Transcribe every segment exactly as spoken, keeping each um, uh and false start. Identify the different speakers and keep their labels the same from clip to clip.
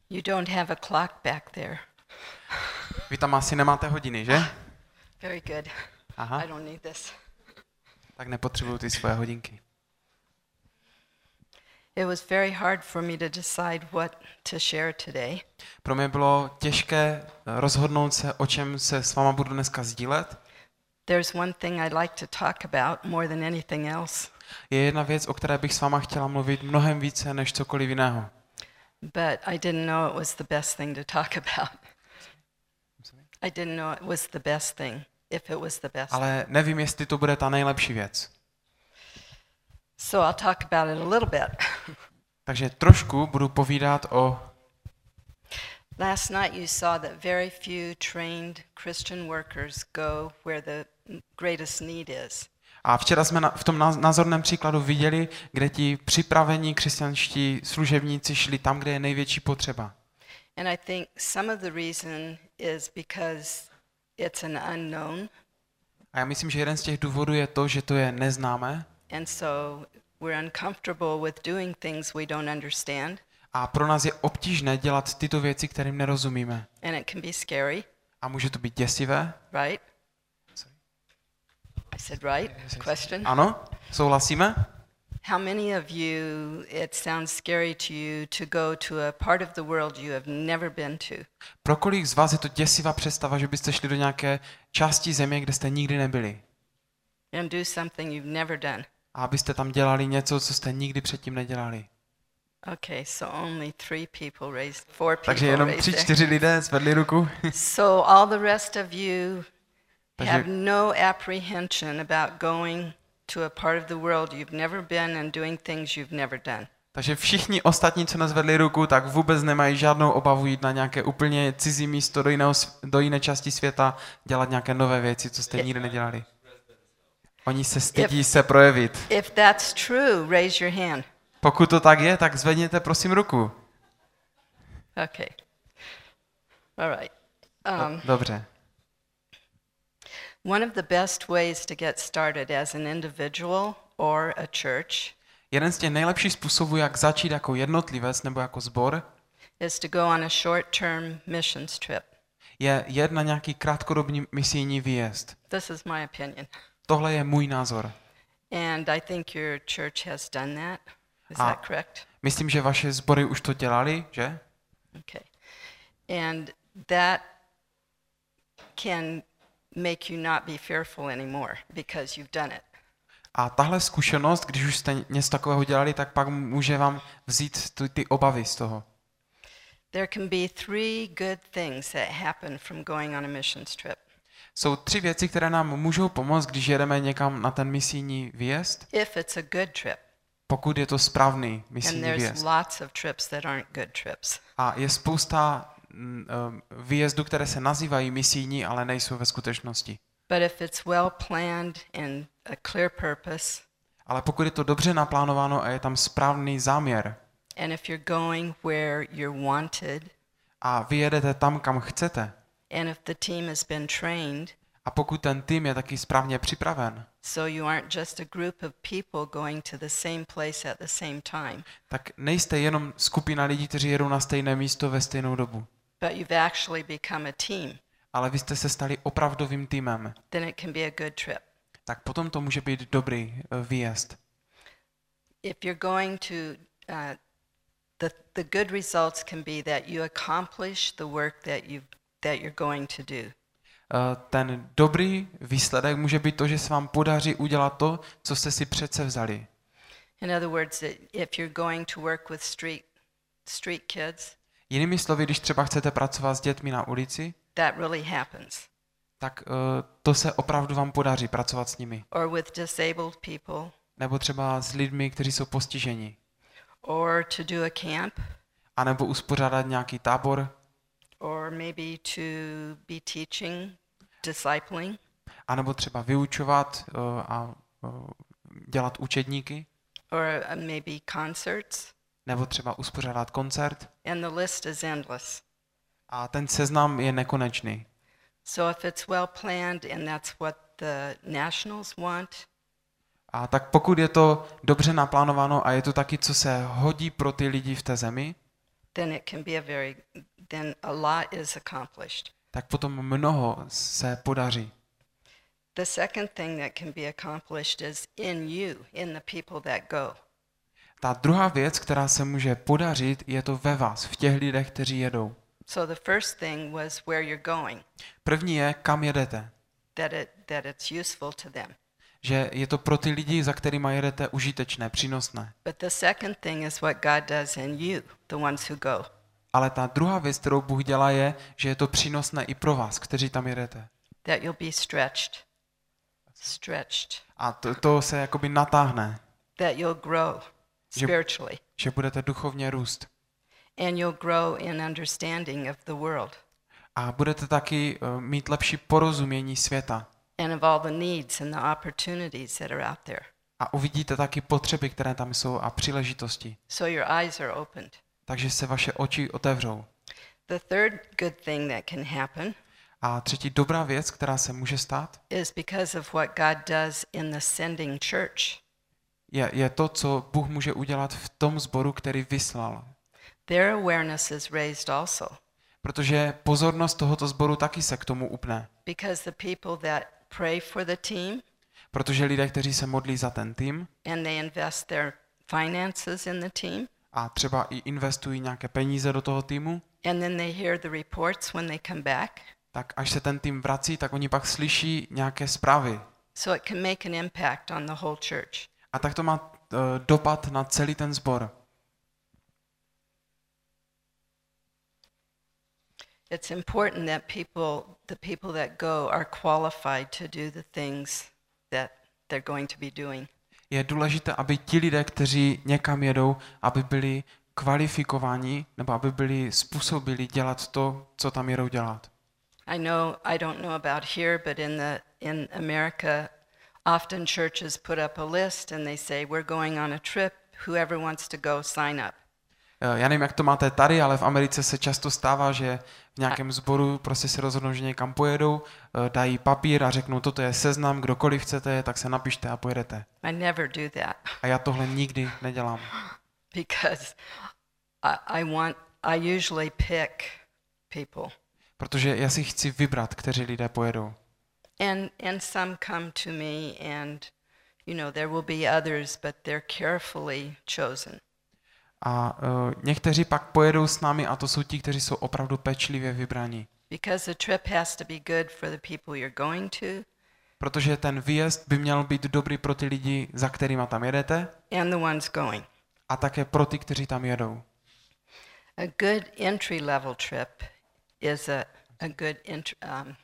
Speaker 1: You don't have a clock back there.
Speaker 2: Vy tam asi nemáte hodiny, že?
Speaker 1: Very good.
Speaker 2: Aha,
Speaker 1: I don't need this.
Speaker 2: tak nepotřebuju ty svoje hodinky.
Speaker 1: It was very hard for me to decide what to share today.
Speaker 2: Pro mě bylo těžké rozhodnout se, o čem se s váma budu dneska sdílet.
Speaker 1: There's one thing I'd like to talk about more than anything else,
Speaker 2: Je jedna věc, o které bych s váma chtěla mluvit mnohem více než cokoliv jiného.
Speaker 1: but I didn't know it was the best thing to talk about. I didn't know it was the best thing, if it was the best.
Speaker 2: Ale nevím, jestli to bude ta nejlepší věc.
Speaker 1: So I'll talk about it a little bit.
Speaker 2: Takže trošku budu povídat o...
Speaker 1: Last night you saw that very few trained Christian workers go where the greatest need is.
Speaker 2: A včera jsme na, v tom názorném příkladu viděli, kde ti připravení křesťanští služebníci šli tam, kde je největší potřeba.
Speaker 1: And I think some of the reason is because it's an unknown,
Speaker 2: A já myslím, že jeden z těch důvodů je to, že to je neznámé
Speaker 1: and so we're uncomfortable with doing things we don't understand,
Speaker 2: a pro nás je obtížné dělat tyto věci, kterým nerozumíme.
Speaker 1: and it can be scary,
Speaker 2: A může to být děsivé.
Speaker 1: right? I said right? Question?
Speaker 2: Ano, souhlasíme?
Speaker 1: How many of you, it sounds scary to you to go to a part of the world you have never been to?
Speaker 2: Pro kolik z vás je to děsivá představa, že byste šli do nějaké části země, kde jste nikdy nebyli?
Speaker 1: And do something you've never done.
Speaker 2: A abyste tam dělali něco, co jste nikdy předtím nedělali.
Speaker 1: Okay, so only three people raised, four people
Speaker 2: Takže jenom
Speaker 1: raised
Speaker 2: tři,
Speaker 1: their-
Speaker 2: čtyři lidé zvedli ruku.
Speaker 1: So all the rest of you
Speaker 2: Takže-
Speaker 1: have no apprehension about going to a part of the world you've never been and doing things you've never done.
Speaker 2: Takže všichni ostatní, co nezvedli ruku, tak vůbec nemají žádnou obavu jít na nějaké úplně cizí místo do, jiného, sv- do jiné části světa, dělat nějaké nové věci, co jste nikdy nedělali. Oni se stydí se projevit.
Speaker 1: If that's true, raise your hand.
Speaker 2: Pokud to tak je, tak zvedněte prosím ruku.
Speaker 1: Okay. All right. Um,
Speaker 2: Dobře.
Speaker 1: one of the best ways to get started as an individual or a church
Speaker 2: Jeden z těch nejlepších způsobů, jak začít jako jednotlivec nebo jako sbor,
Speaker 1: is to go on a short-term missions trip.
Speaker 2: je jet na nějaký krátkodobý misijní výjezd.
Speaker 1: This is my opinion.
Speaker 2: Tohle je můj názor.
Speaker 1: And I think your church has done that. Is
Speaker 2: Ah.
Speaker 1: that correct?
Speaker 2: Myslím, že vaše sbory už to dělali, že?
Speaker 1: Okay. And that can make you not be fearful anymore because you've done it.
Speaker 2: A tahle zkušenost, když už jste něco takového dělali, tak pak může vám vzít tu, ty obavy z toho.
Speaker 1: There can be three good things that happen from going on a missions trip.
Speaker 2: Jsou tři věci, které nám můžou pomoct, když jedeme někam na ten misijní výjezd,
Speaker 1: If it's a good trip.
Speaker 2: pokud je to správný
Speaker 1: And
Speaker 2: misijní
Speaker 1: there's
Speaker 2: výjezd.
Speaker 1: lots of trips that aren't good trips.
Speaker 2: A je spousta mm, eh, výjezdů, které se nazývají misijní, ale nejsou ve skutečnosti.
Speaker 1: But if it's well planned and a clear purpose,
Speaker 2: Ale pokud je to dobře naplánováno a je tam správný záměr
Speaker 1: and if you're going where you're wanted,
Speaker 2: a vy jedete tam, kam chcete,
Speaker 1: and if the team has been trained,
Speaker 2: a pokud ten tým je taky správně připraven,
Speaker 1: so you aren't just a group of people going to the same place at the same time,
Speaker 2: tak nejste jenom skupina lidí, kteří jedou na stejné místo ve stejnou dobu,
Speaker 1: but you've actually become a team,
Speaker 2: ale vy jste se stali opravdovým týmem,
Speaker 1: then it can be a good trip.
Speaker 2: tak potom to může být dobrý eh, výjezd.
Speaker 1: If you're going to, uh, the, the good results can be that you accomplish the work that, you that you're going to do.
Speaker 2: Eh, Ten dobrý výsledek může být to, že se vám podaří udělat to, co jste si přece vzali.
Speaker 1: In other words, that if you're going to work with street, street kids,
Speaker 2: Jinými slovy, když třeba chcete pracovat s dětmi na ulici,
Speaker 1: that really happens.
Speaker 2: tak uh, to se opravdu vám podaří pracovat s nimi.
Speaker 1: Or with disabled people,
Speaker 2: Nebo třeba s lidmi, kteří jsou postiženi.
Speaker 1: or to do a camp,
Speaker 2: A nebo uspořádat nějaký tábor,
Speaker 1: or maybe to be teaching, discipling,
Speaker 2: a nebo třeba vyučovat uh, a uh, dělat učedníky,
Speaker 1: or uh, maybe concerts,
Speaker 2: nebo třeba uspořádat koncert.
Speaker 1: and the list is endless.
Speaker 2: A ten seznam je nekonečný.
Speaker 1: So if it's well planned and that's what the nationals want,
Speaker 2: A tak pokud je to dobře naplánováno a je to taky, co se hodí pro ty lidi v té zemi,
Speaker 1: then it can be a very, then a lot is accomplished.
Speaker 2: tak potom mnoho se podaří.
Speaker 1: The second thing that can be accomplished is in you, in the people that go.
Speaker 2: Ta druhá věc, která se může podařit, je to ve vás, v těch lidech, kteří jedou.
Speaker 1: So the first thing was where you're going,
Speaker 2: První je, kam jedete.
Speaker 1: that it that it's useful to them.
Speaker 2: Že je to pro ty lidi, za kterými jedete, užitečné, přínosné.
Speaker 1: But the second thing is what God does in you, the ones who go.
Speaker 2: Ale ta druhá věc, kterou Bůh dělá, je, že je to přínosné i pro vás, kteří tam jedete.
Speaker 1: That you'll be stretched. Stretched.
Speaker 2: A to, to se jakoby natáhne,
Speaker 1: That you'll grow
Speaker 2: Že-
Speaker 1: spiritually.
Speaker 2: že budete duchovně růst.
Speaker 1: And you'll grow in understanding of the world
Speaker 2: A budete taky uh, mít lepší porozumění světa.
Speaker 1: and of all the needs and the opportunities that are out there.
Speaker 2: A uvidíte taky potřeby, které tam jsou a příležitosti.
Speaker 1: So your eyes are opened.
Speaker 2: Takže se vaše oči otevřou.
Speaker 1: The third good thing that can happen
Speaker 2: A třetí dobrá věc, která se může stát,
Speaker 1: is because of what God does in the sending church.
Speaker 2: je, je to, co Bůh může udělat v tom sboru, který vyslal.
Speaker 1: Their awareness is raised also
Speaker 2: Protože pozornost tohoto sboru taky se k tomu upne.
Speaker 1: because the people that pray for the team
Speaker 2: Protože lidé, kteří se modlí za ten tým
Speaker 1: and they invest their finances in the team
Speaker 2: a třeba i investují nějaké peníze do toho týmu,
Speaker 1: and then they hear the reports when they come back,
Speaker 2: tak až se ten tým vrací, tak oni pak slyší nějaké zprávy.
Speaker 1: so it can make an impact on the whole church.
Speaker 2: A tak to má uh, dopad na celý ten sbor.
Speaker 1: It's important that people, the people that go, are qualified to do the things that they're going to be doing.
Speaker 2: Je důležité, aby ti lidé, kteří někam jedou, aby byli kvalifikováni nebo aby byli způsobili dělat to, co tam jedou dělat.
Speaker 1: I know, I don't know about here, but in the in America, often churches put up a list and they say, we're going on a trip, whoever wants to go, sign up.
Speaker 2: Eh, Já nevím, jak to máte tady, ale v Americe se často stává, že v nějakém sboru prostě se rozhodnou, že někam pojedou, eh, dají papír a řeknou, toto je seznam, kdokoliv chcete, tak se napište a pojedete.
Speaker 1: I never do that
Speaker 2: A já tohle nikdy nedělám.
Speaker 1: because I, I want, I usually pick people.
Speaker 2: Protože já si chci vybrat, kteří lidé pojedou.
Speaker 1: And and some come to me and, you know, there will be others, but they're carefully chosen.
Speaker 2: A uh, někteří pak pojedou s námi a to jsou ti, kteří jsou opravdu pečlivě vybraní.
Speaker 1: Because the trip has to be good for the people you're going to
Speaker 2: Protože ten výjezd by měl být dobrý pro ty lidi, za kterýma tam jedete,
Speaker 1: and the ones going.
Speaker 2: a také pro ty, kteří tam jedou.
Speaker 1: A good entry level trip is a, a good, int- um,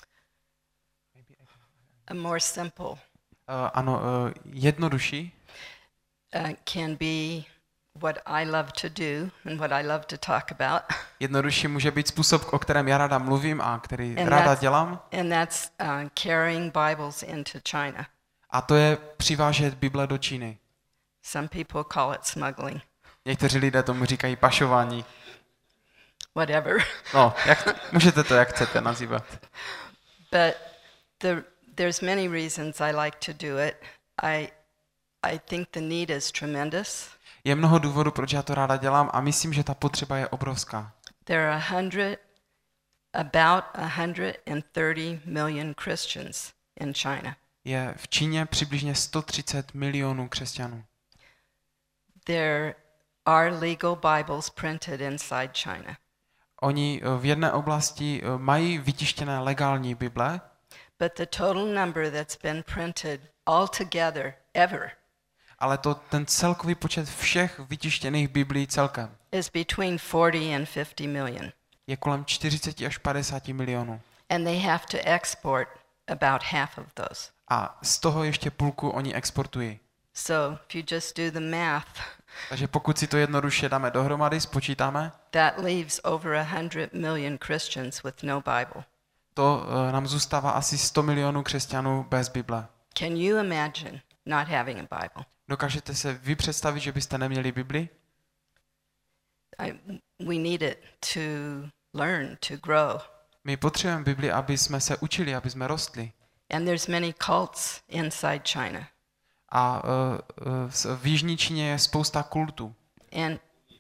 Speaker 1: a more simple,
Speaker 2: Uh, ano, uh, jednodušší
Speaker 1: uh, can be what I love to do and what I love to talk about.
Speaker 2: Jednodušší může být způsob, o kterém já ráda mluvím a který
Speaker 1: And
Speaker 2: ráda
Speaker 1: that's-
Speaker 2: dělám.
Speaker 1: And that's uh, carrying Bibles into China.
Speaker 2: A to je přivážet Bible do Číny.
Speaker 1: Some people call it smuggling,
Speaker 2: Někteří lidé tomu říkají pašování.
Speaker 1: whatever.
Speaker 2: No, jak, můžete to jak chcete nazývat.
Speaker 1: But the, there's many reasons I like to do it. I, I think the need is tremendous.
Speaker 2: Je mnoho důvodů, proč já to ráda dělám a myslím, že ta potřeba je obrovská.
Speaker 1: There are a hundred, about one hundred thirty million Christians in China.
Speaker 2: Je v Číně přibližně sto třicet milionů křesťanů.
Speaker 1: There are legal Bibles printed inside China,
Speaker 2: Oni eh, v jedné oblasti eh, mají vytištěné legální Bible,
Speaker 1: but the total number that's been printed altogether ever
Speaker 2: ale to ten celkový počet všech vytištěných Biblí celkem
Speaker 1: is between forty and fifty million.
Speaker 2: je kolem čtyřicet až padesát milionů.
Speaker 1: And they have to export about half of those.
Speaker 2: A z toho ještě půlku oni exportují.
Speaker 1: So if you just do the math,
Speaker 2: Takže pokud si to jednoduše dáme dohromady, spočítáme,
Speaker 1: that leaves over one hundred million Christians with no Bible.
Speaker 2: to uh, nám zůstává asi sto milionů křesťanů bez Bible.
Speaker 1: Can you imagine not having a Bible?
Speaker 2: Dokážete se vy představit, že byste neměli Bibli?
Speaker 1: I, we need it to learn, to grow.
Speaker 2: My potřebujeme Bibli, aby jsme se učili, aby jsme rostli.
Speaker 1: And there's many cults inside China.
Speaker 2: A uh, uh, v Jižní Číně je spousta kultů.
Speaker 1: And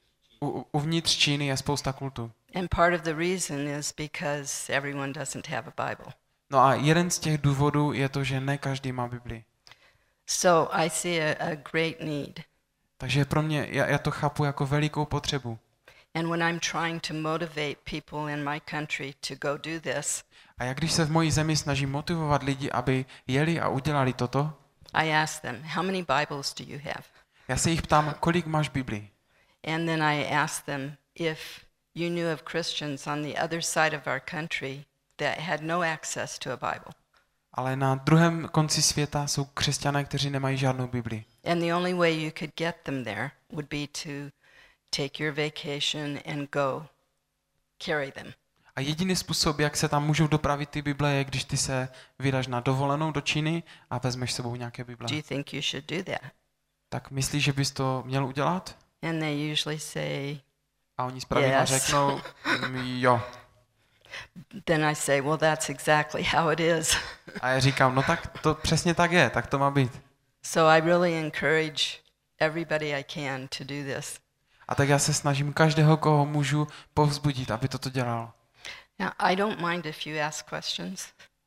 Speaker 2: U, uvnitř Číny je spousta kultu.
Speaker 1: And part of the reason is because everyone doesn't have a Bible.
Speaker 2: No a jeden z těch důvodů je to, že ne každý má Bibli.
Speaker 1: So I see a, a great need.
Speaker 2: Takže pro mě, já, já to chápu jako velikou potřebu.
Speaker 1: And when I'm trying to motivate people in my country to go do this,
Speaker 2: A jak když se v mojí zemi snažím motivovat lidi, aby jeli a udělali toto,
Speaker 1: I ask them, how many Bibles do you have?
Speaker 2: já se jich ptám, kolik máš Bibli?
Speaker 1: And then I ask them if you knew of Christians on the other side of our country that had no access to a Bible.
Speaker 2: Ale na druhém konci světa jsou křesťané, kteří nemají žádnou Bibli.
Speaker 1: And the only way you could get them there would be to take your vacation and go carry them.
Speaker 2: A jediný způsob, jak se tam můžou dopravit ty Bible, je, když ty se vydáš na dovolenou do Číny a vezmeš s sebou nějaké Bible.
Speaker 1: Do you think you should do that?
Speaker 2: Tak myslíš, že bys to měl udělat?
Speaker 1: And they usually say,
Speaker 2: A oni zpravidla
Speaker 1: Yes.
Speaker 2: řeknou, "Mm, jo.
Speaker 1: then I say, well, that's exactly how it is.
Speaker 2: A já říkám, no tak to přesně tak je, tak to má být.
Speaker 1: So I really encourage everybody I can to do this.
Speaker 2: A tak já se snažím každého, koho můžu, povzbudit, aby toto dělal.
Speaker 1: Now, I don't mind if you ask questions.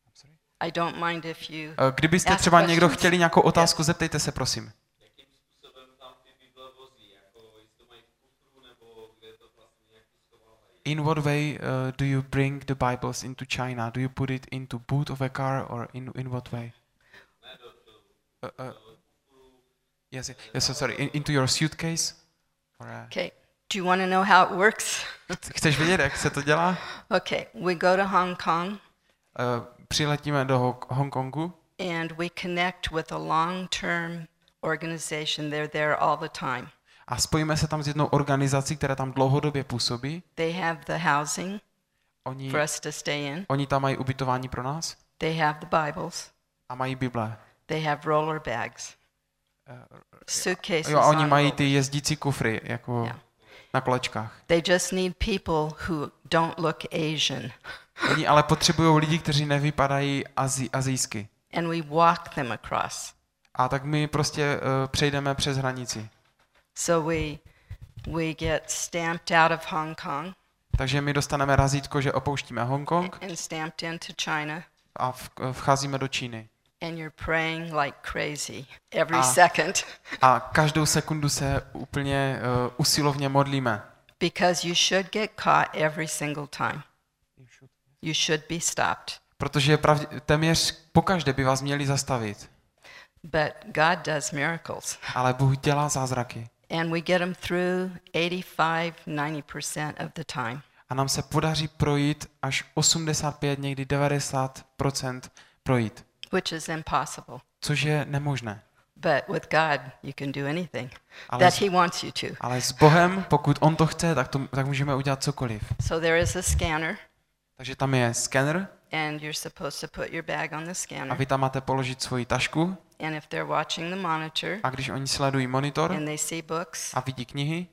Speaker 1: I don't mind if you
Speaker 2: Eh, Kdybyste
Speaker 1: Ask
Speaker 2: třeba někdo
Speaker 1: questions.
Speaker 2: chtěli nějakou otázku, zeptejte se, prosím.
Speaker 3: Jakým způsobem tam ty Bible vozí? Jako, jestli to mají v kufru, nebo kde to vlastně nějak schovávají?
Speaker 2: In what way uh, do you bring the Bibles into China? Do you put it into boot of a car or in in what way?
Speaker 3: Ne, do, do,
Speaker 2: Uh, uh,
Speaker 3: do kufru.
Speaker 2: yes, yes, so sorry, in, into your suitcase? Or, uh,
Speaker 1: Okay. Do you want to know how it works?
Speaker 2: chceš vědět, jak se to dělá?
Speaker 1: Okay. We go to Hong Kong
Speaker 2: Uh, přiletíme do Ho- Hongkongu
Speaker 1: and we connect with a long-term organization. They're there all the time.
Speaker 2: a spojíme se tam s jednou organizací, která tam dlouhodobě působí.
Speaker 1: They have the housing
Speaker 2: Oni,
Speaker 1: for us to stay in.
Speaker 2: oni tam mají ubytování pro nás
Speaker 1: They have the Bibles.
Speaker 2: a mají Bible.
Speaker 1: They have roller bags. Suitcases
Speaker 2: Jo, a oni
Speaker 1: on
Speaker 2: mají
Speaker 1: rollers.
Speaker 2: ty jezdící kufry, jako
Speaker 1: Yeah.
Speaker 2: na kolečkách.
Speaker 1: They just need people who don't look Asian.
Speaker 2: Oni ale potřebují lidi, kteří nevypadají azi, azijsky.
Speaker 1: And we walk them across.
Speaker 2: A tak my prostě uh, přejdeme přes hranici.
Speaker 1: So we we get stamped out of Hong Kong
Speaker 2: Takže my dostaneme razítko, že opouštíme Hongkong
Speaker 1: and stamped into China,
Speaker 2: a v, vcházíme do Číny.
Speaker 1: and you're praying like crazy every
Speaker 2: Ah.
Speaker 1: second
Speaker 2: A každou sekundu se úplně uh, usilovně modlíme.
Speaker 1: because you should get caught every single time. You should be stopped.
Speaker 2: Protože pravdě, téměř pokaždé by vás měli zastavit.
Speaker 1: But God does miracles.
Speaker 2: Ale Bůh dělá zázraky.
Speaker 1: And we get them through eighty-five, ninety percent of the time.
Speaker 2: A nám se podaří projít až osmdesát pět, někdy devadesát procent projít.
Speaker 1: Which is impossible.
Speaker 2: Což je nemožné.
Speaker 1: But with God, you can do anything
Speaker 2: Ale
Speaker 1: that
Speaker 2: s-
Speaker 1: He wants you to.
Speaker 2: Ale s Bohem, pokud On to chce, tak, to, tak můžeme udělat cokoliv.
Speaker 1: So there is a scanner,
Speaker 2: Takže tam je skener
Speaker 1: and you're supposed to put your bag on the
Speaker 2: a
Speaker 1: scanner.
Speaker 2: vy tam máte položit svoji tašku
Speaker 1: And if they're watching the monitor
Speaker 2: a když oni sledují monitor
Speaker 1: and they see books,
Speaker 2: a vidí knihy,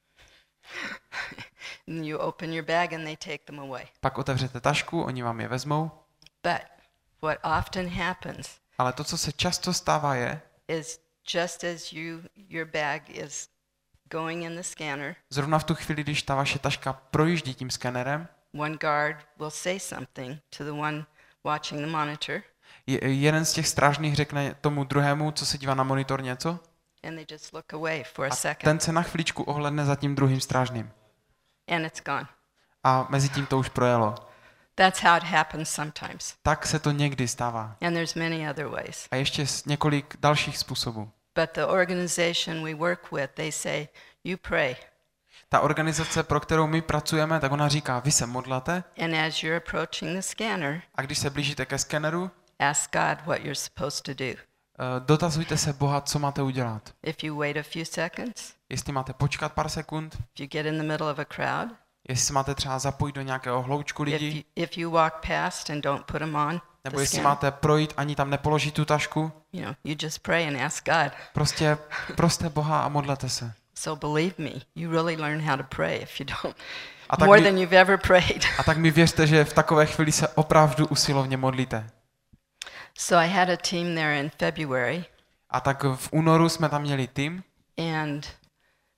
Speaker 1: you open your bag and they take them away.
Speaker 2: pak otevřete tašku, oni vám je vezmou.
Speaker 1: But what often happens
Speaker 2: Ale to, co se často stává, je,
Speaker 1: is just as you your bag is going in the scanner,
Speaker 2: zrovna v tu chvíli, když ta vaše taška projíždí tím skenerem,
Speaker 1: one guard will say something to the one watching the monitor,
Speaker 2: je, jeden z těch strážných řekne tomu druhému, co se dívá na monitor, něco
Speaker 1: and they just look away for a
Speaker 2: a
Speaker 1: second,
Speaker 2: ten se na chviličku ohledne za tím druhým strážným.
Speaker 1: and it's gone.
Speaker 2: A mezi tím to už projelo.
Speaker 1: That's how it happens sometimes.
Speaker 2: Tak se to někdy stává.
Speaker 1: And there's many other ways.
Speaker 2: A ještě z několik dalších způsobů.
Speaker 1: But the organization we work with, they say, you pray.
Speaker 2: Ta organizace, pro kterou my pracujeme, tak ona říká, vy se modlete
Speaker 1: And as you're approaching the scanner,
Speaker 2: a když se blížíte ke skeneru,
Speaker 1: ask God what you're supposed to do.
Speaker 2: eh, dotazujte se Boha, co máte udělat.
Speaker 1: If you wait a few seconds,
Speaker 2: Jestli máte počkat pár sekund,
Speaker 1: if you get in the middle of a crowd,
Speaker 2: jestli se máte třeba zapojit do nějakého hloučku
Speaker 1: if
Speaker 2: lidí,
Speaker 1: you, if you walk past and don't put them on
Speaker 2: nebo
Speaker 1: the
Speaker 2: jestli
Speaker 1: scanner,
Speaker 2: máte projít, ani tam nepoložit tu tašku,
Speaker 1: you know, you just pray and ask God.
Speaker 2: prostě proste Boha a modlete se.
Speaker 1: So believe me, you really learn how to pray if you don't.
Speaker 2: A tak
Speaker 1: More
Speaker 2: mi-
Speaker 1: than you've ever prayed.
Speaker 2: A tak mi věřte, že v takové chvíli se opravdu usilovně modlíte.
Speaker 1: So I had a team there in February,
Speaker 2: A tak v únoru jsme tam měli tým
Speaker 1: and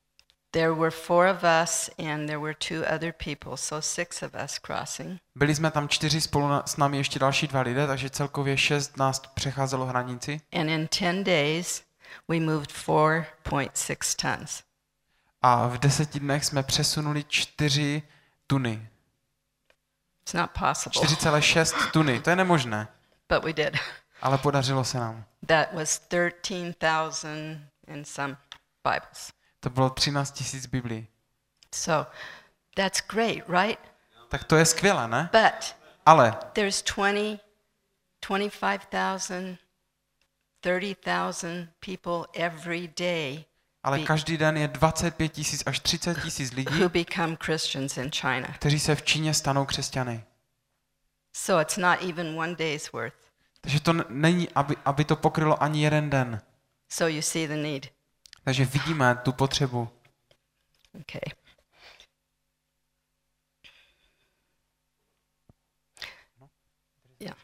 Speaker 1: There were four of us and there were two other people, so six of us crossing.
Speaker 2: Byli jsme tam čtyři, spolu na, s námi ještě další dva lidé, takže celkově šest nás přecházelo hranici.
Speaker 1: And in ten days, we moved four point six tons.
Speaker 2: A v deseti dnech jsme přesunuli čtyři tuny.
Speaker 1: It's not possible,
Speaker 2: čtyři celé šest tuny, to je nemožné,
Speaker 1: but we did.
Speaker 2: ale podařilo se nám.
Speaker 1: That was thirteen thousand in some Bibles.
Speaker 2: To bylo třináct tisíc Biblií.
Speaker 1: So that's great, right?
Speaker 2: Tak to je skvělé, ne?
Speaker 1: But
Speaker 2: Ale
Speaker 1: there's twenty, twenty-five thousand, thirty thousand people every day
Speaker 2: ale
Speaker 1: Be-
Speaker 2: každý den je dvacet pět tisíc až třicet tisíc lidí,
Speaker 1: who become Christians in China.
Speaker 2: kteří se v Číně stanou křesťany.
Speaker 1: So it's not even one day's worth.
Speaker 2: Takže to n- není, aby, aby to pokrylo ani jeden den.
Speaker 1: So you see the need.
Speaker 2: Takže vidíme tu potřebu.
Speaker 1: Okay. Yeah.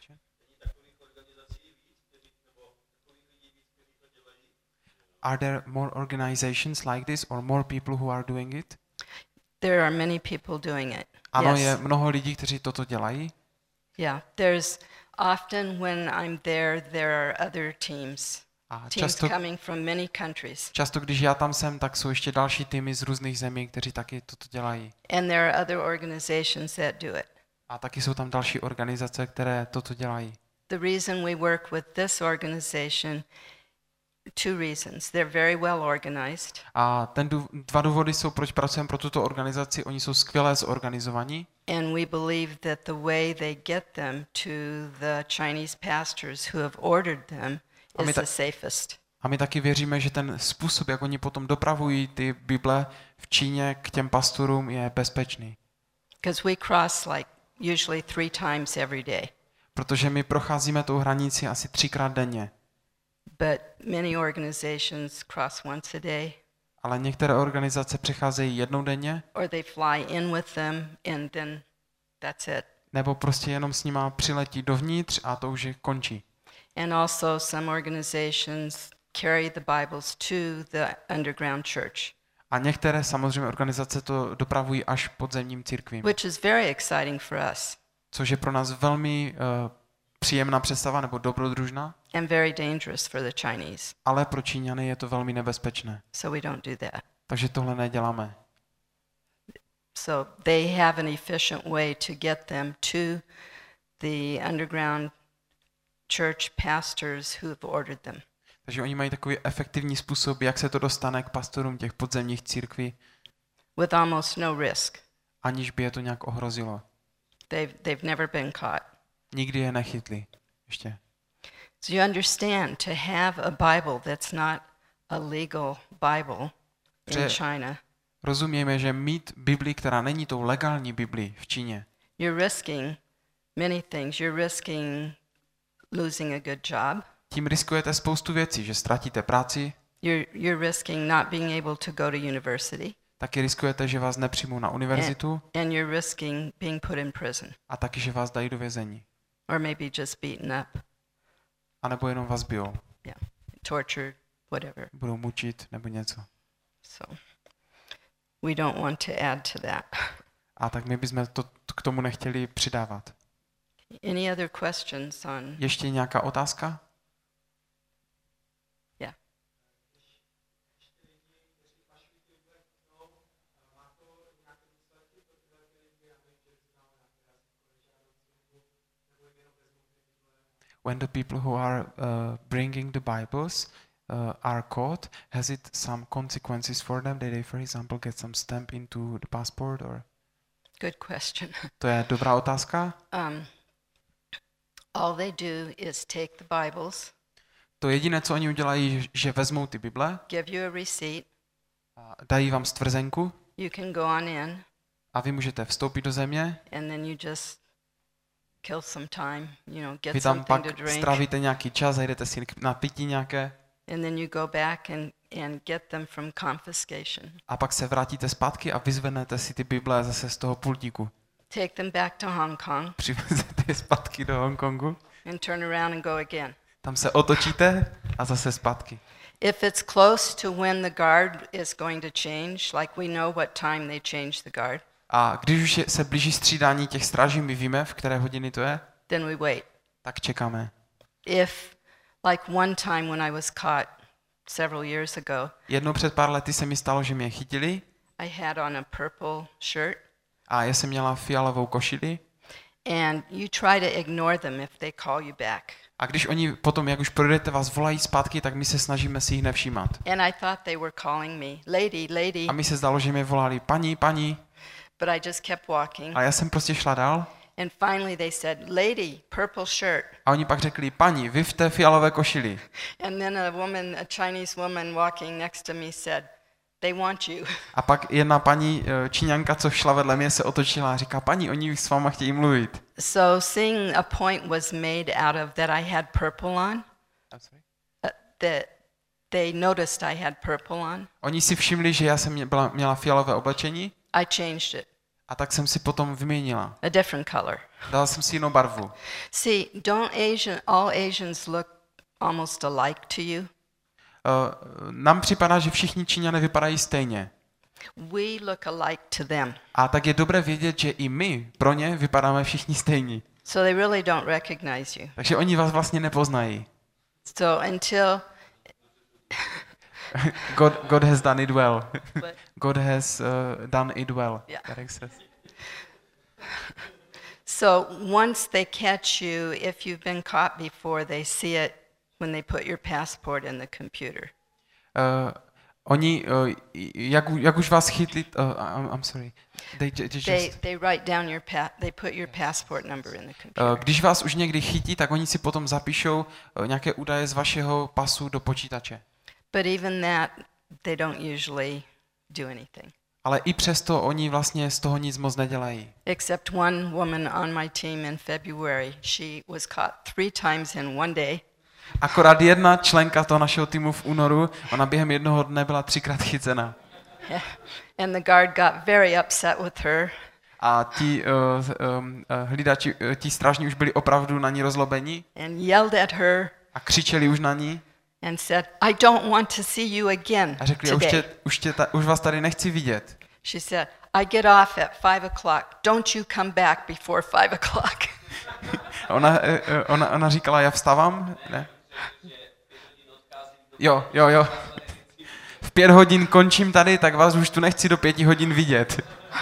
Speaker 2: Are there more organizations like this or more people who are doing it?
Speaker 1: There are many people doing it.
Speaker 2: Ano,
Speaker 1: Yes.
Speaker 2: je mnoho lidí, kteří toto dělají.
Speaker 1: Yeah. There's often when I'm there, there are other teams.
Speaker 2: A
Speaker 1: Teams
Speaker 2: často,
Speaker 1: coming from many countries.
Speaker 2: často, když já tam jsem, tak jsou ještě další týmy z různých zemí, kteří taky toto dělají.
Speaker 1: And there are other organizations that do it.
Speaker 2: A taky jsou tam další organizace, které toto dělají.
Speaker 1: The reason we work with this organization, two reasons. They're very well organized,
Speaker 2: A ten dů, dva důvody jsou, proč pracujeme pro tuto organizaci. Oni jsou skvěle zorganizovaní
Speaker 1: and we believe that the way they get them to the Chinese pastors who have ordered them
Speaker 2: A my
Speaker 1: is
Speaker 2: ta-
Speaker 1: the safest.
Speaker 2: a my taky věříme, že ten způsob, jak oni potom dopravují ty Bible v Číně k těm pastorům, je bezpečný.
Speaker 1: Because we cross like usually three times every day.
Speaker 2: Protože my procházíme tou hranici asi třikrát denně.
Speaker 1: But many organizations cross once a day,
Speaker 2: Ale některé organizace přecházejí jednou denně,
Speaker 1: or they fly in with them and then that's it.
Speaker 2: nebo prostě jenom s nima přiletí dovnitř a to už je končí.
Speaker 1: And also some organizations carry the Bibles to the underground church,
Speaker 2: A některé samozřejmě organizace to dopravují až podzemním církvím,
Speaker 1: which is very exciting for us
Speaker 2: což je pro nás velmi uh, příjemná představa nebo dobrodružná,
Speaker 1: and very dangerous for the Chinese.
Speaker 2: ale pro Číňany je to velmi nebezpečné.
Speaker 1: So we don't do that.
Speaker 2: Takže tohle neděláme.
Speaker 1: So they have an efficient way to get them to the underground church pastors who have ordered them.
Speaker 2: Takže oni mají takový efektivní způsob, jak se to dostane k pastorům těch podzemních církví,
Speaker 1: With almost no risk.
Speaker 2: aniž by je to nějak ohrozilo.
Speaker 1: They've, they've never been caught.
Speaker 2: Nikdy je nechytli. Ještě.
Speaker 1: So you understand, to have a Bible that's not a legal Bible in
Speaker 2: Že-
Speaker 1: China,
Speaker 2: Rozumíme, že mít Bibli, která není tou legální Biblí v Číně,
Speaker 1: you're risking many things. You're risking losing a good job.
Speaker 2: tím riskujete spoustu věcí, že ztratíte práci,
Speaker 1: You're, you're risking not being able to go to university.
Speaker 2: taky riskujete, že vás nepřijmou na univerzitu
Speaker 1: And you're risking being put in prison
Speaker 2: a taky, že vás dají do vězení.
Speaker 1: or maybe just beaten up,
Speaker 2: A nebo jenom vás bijou,
Speaker 1: tortured, whatever.
Speaker 2: budou mučit nebo něco.
Speaker 1: So we don't want to add to that.
Speaker 2: A tak my bychom to k tomu nechtěli přidávat.
Speaker 1: Any other questions on?
Speaker 2: Ještě nějaká otázka?
Speaker 1: Yeah.
Speaker 2: When the people who are uh, bringing the Bibles uh, are caught, has it some consequences for them? Did they, for example, get some stamp into the passport? Or
Speaker 1: Good question.
Speaker 2: to je dobrá otázka.
Speaker 1: Um, all they do is take the Bibles,
Speaker 2: To jediné, co oni udělají, že vezmou ty Bible,
Speaker 1: give you a receipt.
Speaker 2: a dají vám stvrzenku
Speaker 1: You can go on in,
Speaker 2: a vy můžete vstoupit do země.
Speaker 1: and then you just kill some time. You know, get
Speaker 2: Vy tam
Speaker 1: something
Speaker 2: pak
Speaker 1: to drink,
Speaker 2: strávíte nějaký čas, zajdete si na pití nějaké
Speaker 1: and then you go back and and get them from confiscation.
Speaker 2: a pak se vrátíte zpátky a vyzvednete si ty Bible zase z toho pultíku.
Speaker 1: Take them back to Hong Kong
Speaker 2: Přivezete je zpátky do Hongkongu,
Speaker 1: and turn around and go again.
Speaker 2: tam se otočíte a zase zpátky.
Speaker 1: If it's close to when the guard is going to change, like we know what time they change the guard,
Speaker 2: A když už je, se blíží střídání těch stráží, my víme, v které hodiny to je,
Speaker 1: then we wait.
Speaker 2: tak čekáme.
Speaker 1: If, like one time when I was caught several years ago,
Speaker 2: Jednou před pár lety se mi stalo, že mě chytili
Speaker 1: I had on a purple shirt,
Speaker 2: a já jsem měla fialovou košili
Speaker 1: and you try to ignore them if they call you back.
Speaker 2: a když oni potom, jak už projdete, vás volají zpátky, tak my se snažíme si jich nevšímat.
Speaker 1: And I thought they were calling me, lady, lady,
Speaker 2: A mi se zdalo, že mě volali paní, paní
Speaker 1: but I just kept walking.
Speaker 2: a já jsem prostě šla dál
Speaker 1: And finally they said, lady, purple shirt.
Speaker 2: a oni pak řekli, paní, vy v té fialové košili.
Speaker 1: And then a woman, a Chinese woman walking next to me said, they want you.
Speaker 2: A pak jedna paní eh, Číňanka, co šla vedle mě, se otočila a říká, paní, oni s váma chtějí mluvit.
Speaker 1: So seeing a point was made out of that I had purple on, uh, that they noticed I had purple on.
Speaker 2: Oni si všimli, že já jsem mě- byla, měla fialové oblečení
Speaker 1: I changed it,
Speaker 2: a tak jsem si potom vyměnila.
Speaker 1: a different color.
Speaker 2: Dala jsem si jinou barvu.
Speaker 1: See, don't Asian, all Asians look almost alike to you?
Speaker 2: Uh, nám připadá, že všichni Číňané vypadají stejně.
Speaker 1: We look alike to them.
Speaker 2: A tak je dobré vědět, že i my pro ně vypadáme všichni stejní.
Speaker 1: So they really don't recognize you.
Speaker 2: Takže oni vás vlastně nepoznají.
Speaker 1: So until
Speaker 2: God, God has done it well.
Speaker 1: But-
Speaker 2: God has uh, done it well.
Speaker 1: Yeah.
Speaker 2: Derek says.
Speaker 1: So once they catch you, if you've been caught before, they see it when they put your passport in the computer.
Speaker 2: Uh, oni, uh, jak, jak už vás chytli, uh, I'm, I'm sorry, they, ju- ju-
Speaker 1: They
Speaker 2: just,
Speaker 1: they write down your pa- they put your passport number in the computer.
Speaker 2: uh, když vás už někdy chytí, tak oni si potom zapíšou uh, nějaké údaje z vašeho pasu do počítače.
Speaker 1: But even that, they don't usually do anything.
Speaker 2: Ale i přesto oni vlastně z toho nic moc nedělají.
Speaker 1: Except one woman on my team in February, she was caught three times in one day.
Speaker 2: Akorát jedna členka toho našeho týmu v únoru, ona během jednoho dne byla třikrát chycena.
Speaker 1: And the guard got very upset with her.
Speaker 2: A ti uh, um, uh, hlídači, uh, ti strážní už byli opravdu na ní rozlobení
Speaker 1: And yelled at her
Speaker 2: a křičeli už na ní
Speaker 1: and said, I don't want to see you again
Speaker 2: a řekli, už,
Speaker 1: today.
Speaker 2: tě, už, tě ta, už vás tady nechci vidět.
Speaker 1: She said, I get off at five o'clock. Don't you come back before five o'clock.
Speaker 2: Ona, uh, ona, ona říkala, já vstávám? Ne? Jo, jo, jo. V pět hodin končím tady, tak vás už tu nechci do pěti hodin vidět.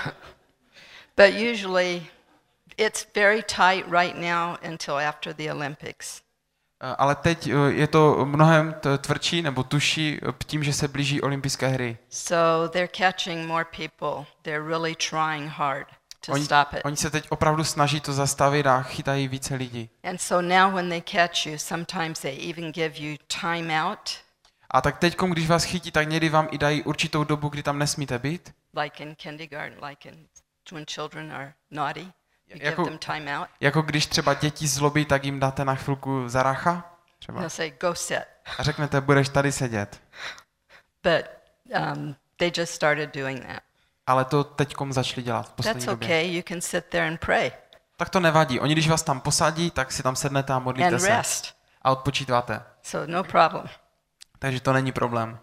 Speaker 1: But usually it's very tight right now until after the Olympics.
Speaker 2: Uh, Ale teď uh, je to mnohem t- tvrdší nebo tuší uh, tím, že se blíží olympijské hry.
Speaker 1: So they're catching more people. They're really trying hard to
Speaker 2: Oni,
Speaker 1: stop it.
Speaker 2: oni se teď opravdu snaží to zastavit a chytají více lidí.
Speaker 1: And so now when they catch you, sometimes they even give you time out,
Speaker 2: A tak teď, když vás chytí, tak někdy vám i dají určitou dobu, kdy tam nesmíte být.
Speaker 1: like in kindergarten, like in when children are naughty. You give
Speaker 2: Jako-
Speaker 1: them time out.
Speaker 2: Jako když třeba děti zlobí, tak jim dáte na chvilku zaracha. Třeba.
Speaker 1: They'll say, go sit.
Speaker 2: A řeknete, budeš tady sedět.
Speaker 1: But um, they just started doing that.
Speaker 2: Ale to teďkom začali dělat v poslední
Speaker 1: That's
Speaker 2: době.
Speaker 1: okay. You can sit there and pray
Speaker 2: Tak to nevadí. Oni, když vás tam posadí, tak si tam sednete a modlíte
Speaker 1: and
Speaker 2: se.
Speaker 1: rest.
Speaker 2: A odpočítáte.
Speaker 1: So no problem.
Speaker 2: Takže to není problém.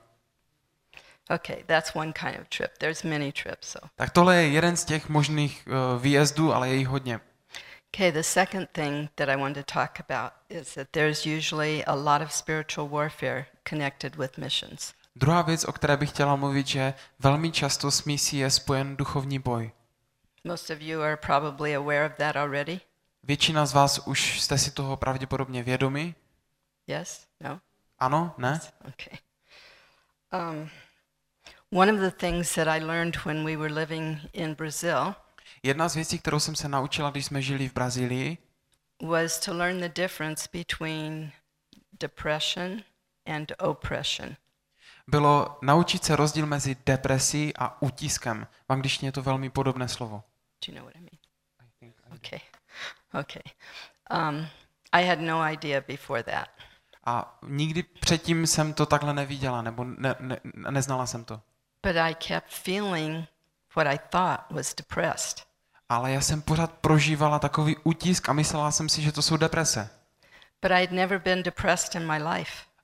Speaker 1: Okay, that's one kind of trip. There's many trips. So
Speaker 2: Tak tohle je jeden z těch možných uh, výjezdů, ale je jich hodně.
Speaker 1: okay, the second thing that I want to talk about is that there's usually a lot of spiritual warfare connected with missions.
Speaker 2: Druhá věc, o které bych chtěla mluvit, že velmi často s misí je spojen duchovní boj.
Speaker 1: Most of you are probably aware of that already.
Speaker 2: Většina z vás už jste si toho pravděpodobně vědomi.
Speaker 1: Yes? No?
Speaker 2: Ano? Ne?
Speaker 1: Okay. Um, one of the things that I learned when we were living in Brazil
Speaker 2: Jedna z věcí, kterou jsem se naučila, když jsme žili v Brazílii,
Speaker 1: was to learn the difference between depression and oppression.
Speaker 2: bylo naučit se rozdíl mezi depresí a útiskem. V angličtině je to velmi podobné slovo.
Speaker 1: Do you know what I mean? Okay. Okay. Um, I had no idea before that.
Speaker 2: A nikdy předtím jsem to takhle neviděla, nebo ne, ne, neznala jsem to.
Speaker 1: But I kept feeling what I thought was depressed.
Speaker 2: Ale já jsem pořád prožívala takový útisk a myslela jsem si, že to jsou deprese.
Speaker 1: But I had never been depressed in my life.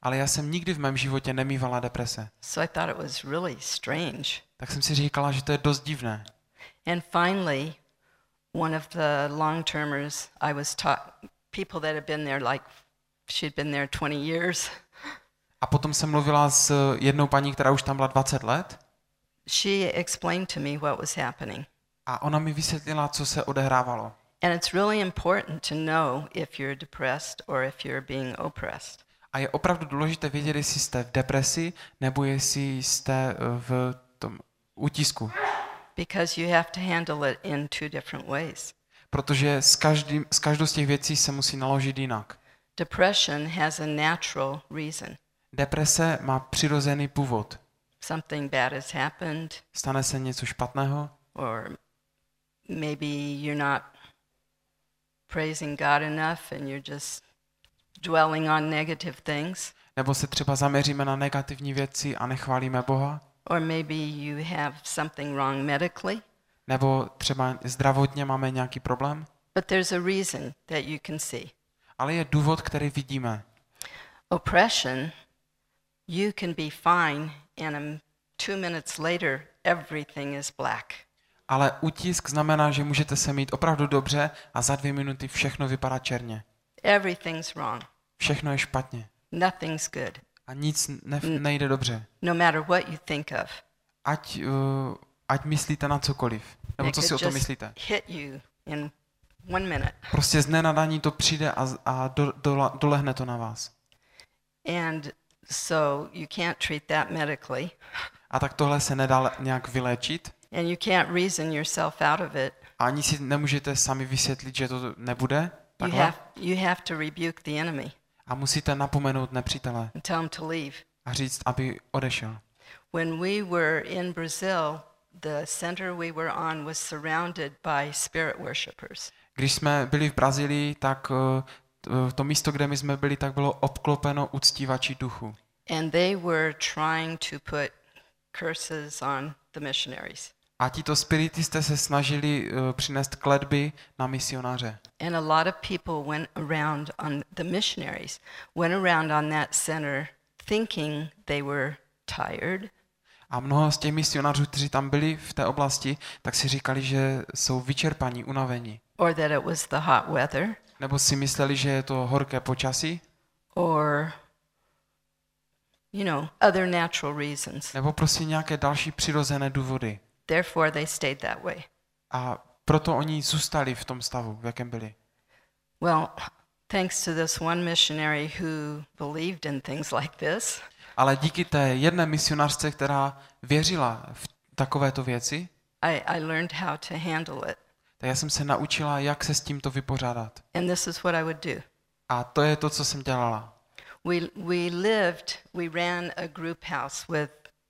Speaker 2: ale já jsem nikdy v mém životě nemývala deprese.
Speaker 1: So I thought it was really strange.
Speaker 2: Tak jsem si říkala, že to je dost divné.
Speaker 1: And finally, one of the long-termers I was taught, people that had been there like, she'd been there twenty years.
Speaker 2: A potom jsem mluvila s jednou paní, která už tam byla dvacet let.
Speaker 1: She explained to me what was happening.
Speaker 2: A ona mi vysvětlila, co se odehrávalo.
Speaker 1: And it's really important to know if you're depressed or if you're being oppressed.
Speaker 2: A je opravdu důležité vědět, jestli jste v depresi, nebo jestli jste v tom útisku.
Speaker 1: Because you have to handle it in two different ways.
Speaker 2: Protože s, každým, s každou z těch věcí se musí naložit jinak.
Speaker 1: Depression has a natural reason.
Speaker 2: Deprese má přirozený původ.
Speaker 1: Something bad has happened,
Speaker 2: Stane se něco špatného,
Speaker 1: or maybe you're not praising God enough and you're just dwelling on negative things.
Speaker 2: nebo se třeba zaměříme na negativní věci a nechválíme Boha,
Speaker 1: Or maybe you have something wrong medically,
Speaker 2: nebo třeba zdravotně máme nějaký problém,
Speaker 1: but there's a reason that you can see.
Speaker 2: ale je důvod, který vidíme.
Speaker 1: Oppression, you can be fine, and um, two minutes later, everything is black.
Speaker 2: Ale utisk znamená, že můžete se mít opravdu dobře a za dvě minuty všechno vypadá černě.
Speaker 1: Everything's wrong.
Speaker 2: Všechno je špatně.
Speaker 1: Nothing's good,
Speaker 2: A nic ne, nejde dobře.
Speaker 1: no matter what you think of.
Speaker 2: Ať, uh, ať myslíte na cokoliv. Nebo
Speaker 1: It
Speaker 2: co si
Speaker 1: could
Speaker 2: o tom
Speaker 1: just
Speaker 2: myslíte.
Speaker 1: hit you in one minute.
Speaker 2: Prostě z nenadání to přijde a, a do, do, dolehne to na vás.
Speaker 1: And so you can't treat that medically,
Speaker 2: A tak tohle se nedá nějak vyléčit.
Speaker 1: and you can't reason yourself out of it.
Speaker 2: A ani si nemůžete sami vysvětlit, že to nebude.
Speaker 1: You
Speaker 2: Takhle.
Speaker 1: have, you have to rebuke the enemy
Speaker 2: A musíte napomenout nepřítele
Speaker 1: and tell him to leave.
Speaker 2: a říct, aby odešel.
Speaker 1: When we were in Brazil, the center we were on was surrounded by spirit worshippers.
Speaker 2: Když jsme byli v Brazílii, tak uh, t- to místo, kde my jsme byli, tak bylo obklopeno uctívači duchu.
Speaker 1: And they were trying to put curses on the missionaries.
Speaker 2: A tito spiritisté se snažili uh, přinést kletby na misionáře.
Speaker 1: And a lot of people went around on the missionaries, went around on that center thinking they were tired,
Speaker 2: A mnoho z těch misionářů, kteří tam byli v té oblasti, tak si říkali, že jsou vyčerpaní, unavení.
Speaker 1: or that it was the hot weather,
Speaker 2: Nebo si mysleli, že je to horké počasí,
Speaker 1: or, you know, other natural reasons.
Speaker 2: nebo prostě nějaké další přirozené důvody.
Speaker 1: Therefore, they stayed that way.
Speaker 2: A proto oni zůstali v tom stavu, v jakém byli.
Speaker 1: Well, thanks to this one missionary who believed in things like this,
Speaker 2: Ale díky té jedné misionářce, která věřila v takovéto věci,
Speaker 1: I, I learned how to handle it.
Speaker 2: tak já jsem se naučila, jak se s tímto vypořádat.
Speaker 1: And this is what I would do.
Speaker 2: A to je to, co jsem dělala.
Speaker 1: We, we lived, we ran a group house with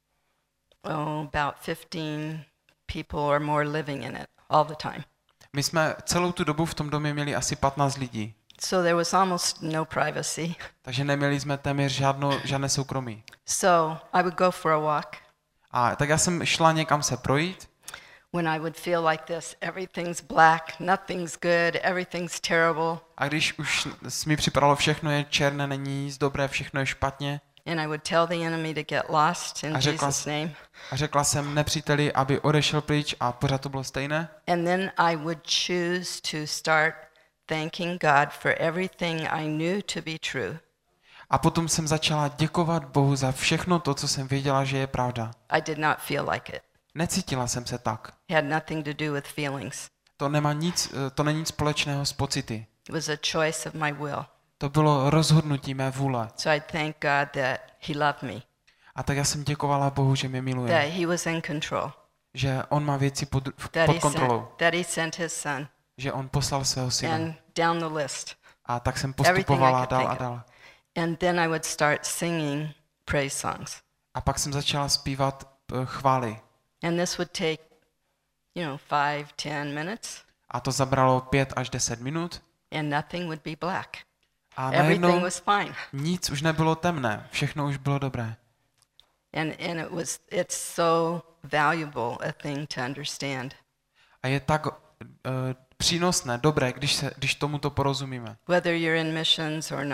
Speaker 1: oh, about fifteen people or more living in it all the time.
Speaker 2: My jsme celou tu dobu v tom domě měli asi patnáct lidí,
Speaker 1: So there was almost no privacy.
Speaker 2: takže neměli jsme téměř žádno, žádné soukromí.
Speaker 1: So I would go for a walk.
Speaker 2: A tak já jsem šla někam se projít
Speaker 1: When I would feel like this, everything's black, nothing's good, everything's terrible.
Speaker 2: a když už mi připadalo, všechno je černé, není nic dobré, všechno je špatně,
Speaker 1: And I would tell the enemy to get lost in
Speaker 2: A řekla
Speaker 1: Jesus'
Speaker 2: jsi-
Speaker 1: name.
Speaker 2: a řekla jsem nepříteli, aby odešel pryč a pořád to bylo stejné.
Speaker 1: And then I would choose to start thanking God for everything I knew to be true.
Speaker 2: A potom jsem začala děkovat Bohu za všechno to, co jsem věděla, že je pravda.
Speaker 1: I did not feel like it.
Speaker 2: Necítila jsem se tak.
Speaker 1: It had nothing to do with feelings.
Speaker 2: To nemá nic, to není nic společného s pocity.
Speaker 1: It was a choice of my will.
Speaker 2: To bylo rozhodnutí mé vůle.
Speaker 1: So I thank God that He loved me,
Speaker 2: A tak já jsem děkovala Bohu, že mě
Speaker 1: that
Speaker 2: miluje.
Speaker 1: He was in control,
Speaker 2: Že on má věci pod,
Speaker 1: that
Speaker 2: pod
Speaker 1: He
Speaker 2: kontrolou.
Speaker 1: sent, that He sent His Son,
Speaker 2: Že on poslal svého syna.
Speaker 1: and down the list.
Speaker 2: A tak jsem
Speaker 1: everything I
Speaker 2: postupovala
Speaker 1: could
Speaker 2: dál
Speaker 1: think
Speaker 2: a
Speaker 1: of.
Speaker 2: dál.
Speaker 1: And then I would start singing praise songs.
Speaker 2: A pak jsem začala zpívat eh, chvály.
Speaker 1: And this would take, you know, five, ten minutes,
Speaker 2: A to zabralo pět až deset minut.
Speaker 1: and nothing would be black.
Speaker 2: A
Speaker 1: Everything
Speaker 2: najednou
Speaker 1: was fine.
Speaker 2: nic už nebylo temné. Všechno už bylo dobré.
Speaker 1: And, and it was, it's so valuable a thing to understand.
Speaker 2: A je tak uh, přínosné, dobré, když, se, když tomuto porozumíme.
Speaker 1: Whether you're in missions or not,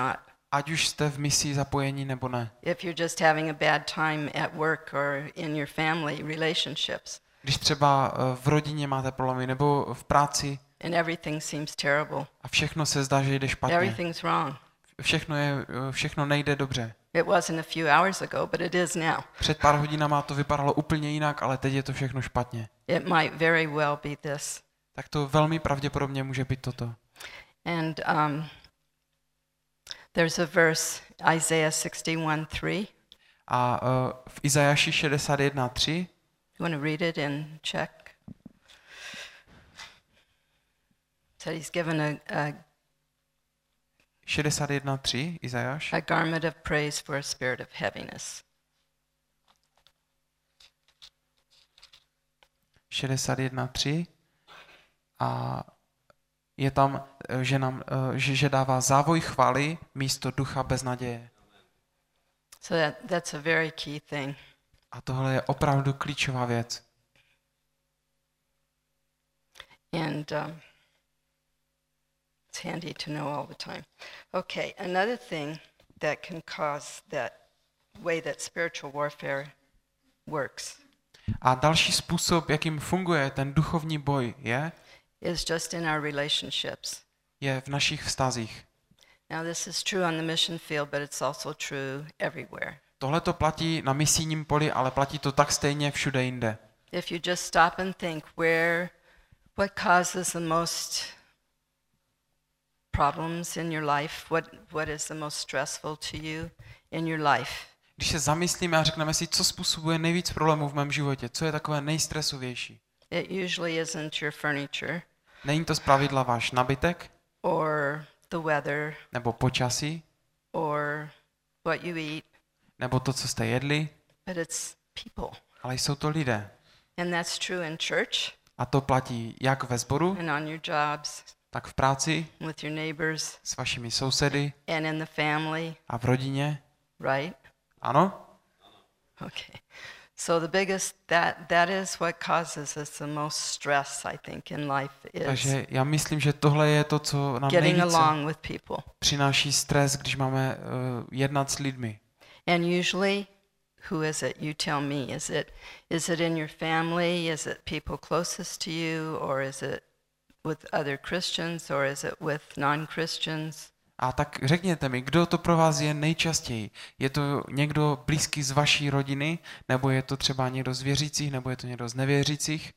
Speaker 2: ať už jste v misi zapojení nebo ne.
Speaker 1: If you're just having a bad time at work or in your family relationships
Speaker 2: Když třeba eh, v rodině máte problémy nebo v práci
Speaker 1: and everything seems terrible,
Speaker 2: a všechno se zdá, že jde špatně.
Speaker 1: everything's wrong.
Speaker 2: Všechno, je, eh, všechno nejde dobře.
Speaker 1: It wasn't a few hours ago, but it is now.
Speaker 2: Před pár hodinama to vypadalo úplně jinak, ale teď je to všechno špatně.
Speaker 1: It might very well be this.
Speaker 2: Tak to velmi pravděpodobně může být toto.
Speaker 1: And um, there's a verse, Isaiah sixty-one three.
Speaker 2: A uh, v Izajaši šedesát jedna tři,
Speaker 1: You want to read it in Czech? Said he's given a, a,
Speaker 2: šedesát jedna tři, Izajaš,
Speaker 1: a garment of praise for a spirit of heaviness.
Speaker 2: šedesát jedna tři a je tam, eh, že, nám, eh, že, že dává závoj chvály místo ducha beznaděje.
Speaker 1: So that, that's a very key thing.
Speaker 2: A tohle je opravdu klíčová věc.
Speaker 1: And um, it's handy to know all the time. Okay, another thing that can cause that way that spiritual warfare works
Speaker 2: A další způsob, jakým funguje ten duchovní boj, je,
Speaker 1: is just in our relationships.
Speaker 2: je v našich vztazích.
Speaker 1: Now, this is true on the mission field, but it's also true everywhere.
Speaker 2: Tohle to platí na misijním poli, ale platí to tak stejně všude jinde.
Speaker 1: If you just stop and think where, what causes the most problems in your life, what, what is the most stressful to you in your life,
Speaker 2: Když se zamyslíme a řekneme si, co způsobuje nejvíc problémů v mém životě, co je takové nejstresovější.
Speaker 1: it usually isn't your furniture
Speaker 2: Není to zpravidla váš nabytek,
Speaker 1: or the weather
Speaker 2: nebo počasí,
Speaker 1: or what you eat,
Speaker 2: nebo to, co jste jedli,
Speaker 1: but it's people.
Speaker 2: ale jsou to lidé.
Speaker 1: And that's true in church
Speaker 2: A to platí jak ve sboru,
Speaker 1: and on your jobs,
Speaker 2: tak v práci,
Speaker 1: with your neighbors,
Speaker 2: s vašimi sousedy
Speaker 1: and in the family,
Speaker 2: a v rodině.
Speaker 1: right?
Speaker 2: Ano?
Speaker 1: Okay. So the biggest, that, that is what causes us the most stress, I think, in life is
Speaker 2: Takže já myslím, že tohle je to, co nám
Speaker 1: getting
Speaker 2: nejvíce
Speaker 1: along with people.
Speaker 2: přináší stres, když máme uh, jednat s lidmi.
Speaker 1: And usually, who is it? You tell me. Is it, is it in your family? Is it people closest to you? Or is it with other Christians? Or is it with non-Christians?
Speaker 2: A tak řekněte mi, kdo to pro vás je nejčastěji? Je to někdo blízký z vaší rodiny, nebo je to třeba někdo z věřících, nebo je to někdo z nevěřících?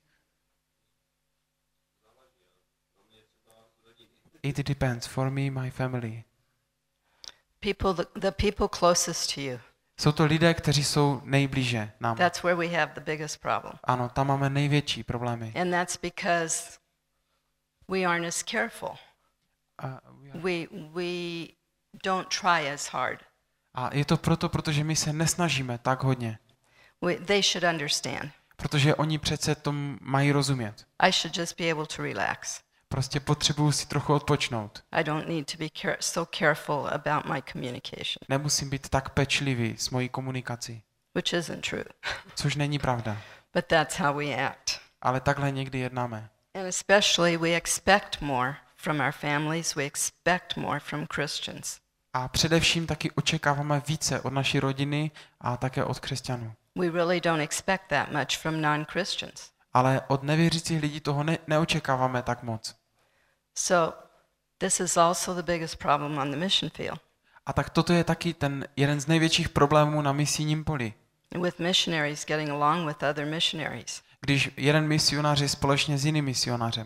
Speaker 2: It depends. For me, my family.
Speaker 1: People, the, the people closest to you.
Speaker 2: Jsou to lidé, kteří jsou nejblíže nám.
Speaker 1: That's where we have the biggest problem.
Speaker 2: Ano, tam máme největší problémy.
Speaker 1: And that's because we aren't as careful.
Speaker 2: A,
Speaker 1: We, we don't try as hard.
Speaker 2: a je to proto, protože my se nesnažíme tak hodně.
Speaker 1: We, they should understand.
Speaker 2: Protože oni přece tomu mají rozumět.
Speaker 1: I should just be able to relax.
Speaker 2: Prostě potřebuju si trochu odpočnout.
Speaker 1: I don't need to be care- so careful about my communication,
Speaker 2: Nemusím být tak pečlivý s mojí komunikací.
Speaker 1: which isn't true.
Speaker 2: Což není pravda.
Speaker 1: But that's how we act.
Speaker 2: Ale takhle někdy jednáme.
Speaker 1: And especially we expect more from our families, we expect more from Christians.
Speaker 2: A především taky očekáváme více od naší rodiny a také od křesťanů.
Speaker 1: We really don't expect that much from non-Christians.
Speaker 2: Ale od nevěřících lidí toho ne- neočekáváme tak moc.
Speaker 1: So this is also the biggest problem on the mission field.
Speaker 2: A tak toto je taky ten jeden z největších problémů na misijním poli.
Speaker 1: With missionaries getting along with other missionaries.
Speaker 2: Když jeden misionář je společně s jiným misionářem.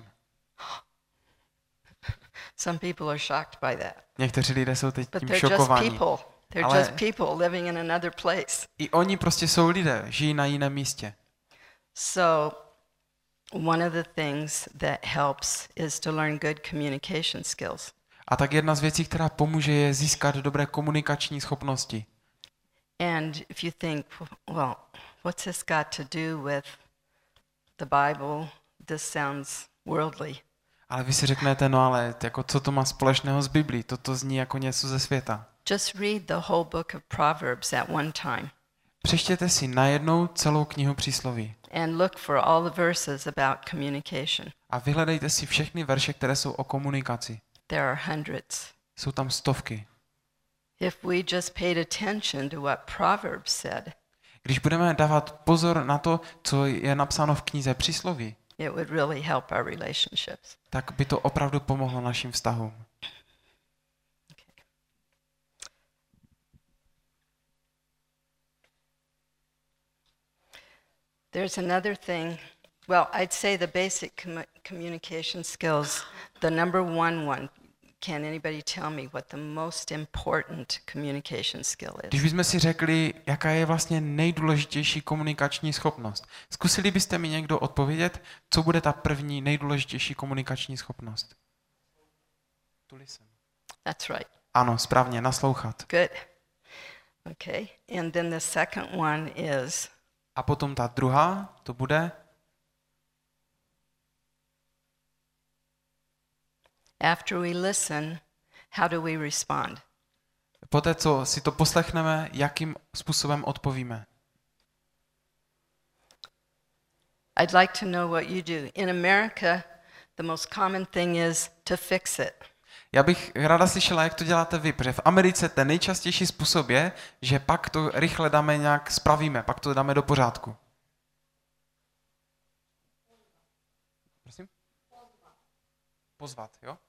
Speaker 1: Some people are shocked by that.
Speaker 2: Někteří lidé jsou teď
Speaker 1: But
Speaker 2: tím
Speaker 1: they're just
Speaker 2: šokovaní.
Speaker 1: people. They're
Speaker 2: Ale-
Speaker 1: just people living in another place.
Speaker 2: I oni prostě jsou lidé, žijí na jiném místě.
Speaker 1: So one of the things that helps is to learn good communication skills.
Speaker 2: A tak jedna z věcí, která pomůže, je získat dobré komunikační schopnosti.
Speaker 1: And if you think, well, what's this got to do with the Bible? This sounds worldly.
Speaker 2: Ale vy si řeknete, no ale jako co to má společného s Biblí? Toto zní jako něco ze světa.
Speaker 1: Just read the whole book of Proverbs at one time
Speaker 2: Přečtěte si najednou celou knihu přísloví
Speaker 1: and look for all the verses about communication.
Speaker 2: a vyhledejte si všechny verše, které jsou o komunikaci.
Speaker 1: There are hundreds.
Speaker 2: Jsou tam stovky.
Speaker 1: If we just paid attention to what Proverbs said,
Speaker 2: Když budeme dávat pozor na to, co je napsáno v knize Přísloví,
Speaker 1: it would really help our relationships.
Speaker 2: tak by to opravdu pomohlo našim vztahům.
Speaker 1: There's another thing. Well, I'd say the basic commu- communication skills, the number one one. Can anybody tell me what the most important communication skill
Speaker 2: Když
Speaker 1: is?
Speaker 2: bychom si řekli, jaká je vlastně nejdůležitější komunikační schopnost, zkusili byste mi někdo odpovědět, co bude ta první nejdůležitější komunikační schopnost? To listen.
Speaker 1: That's right.
Speaker 2: Ano, správně, naslouchat.
Speaker 1: Good. Okay. And then the second one is
Speaker 2: A potom ta druhá, to bude,
Speaker 1: after we listen, how do we respond?
Speaker 2: poté, co si to poslechneme, jakým způsobem odpovíme.
Speaker 1: I'd like to know what you do. In America, the most common thing is to fix it.
Speaker 2: Já bych ráda slyšela, jak to děláte vy, protože v Americe ten nejčastější způsob je, že pak to rychle dáme nějak, spravíme, pak to dáme do pořádku. Prosím? Pozvat, jo?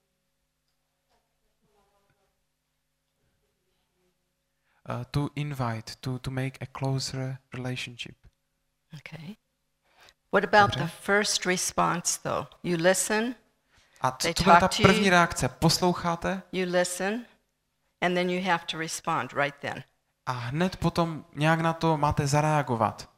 Speaker 2: Uh, to invite, to, to make a closer relationship.
Speaker 1: Okay. What about
Speaker 2: Dobře.
Speaker 1: the first response, though? You listen,
Speaker 2: A co
Speaker 1: They
Speaker 2: to bude ta
Speaker 1: talk to
Speaker 2: první
Speaker 1: you.
Speaker 2: reakce? Posloucháte
Speaker 1: you listen, and then you have to respond right then.
Speaker 2: a hned potom nějak na to máte zareagovat.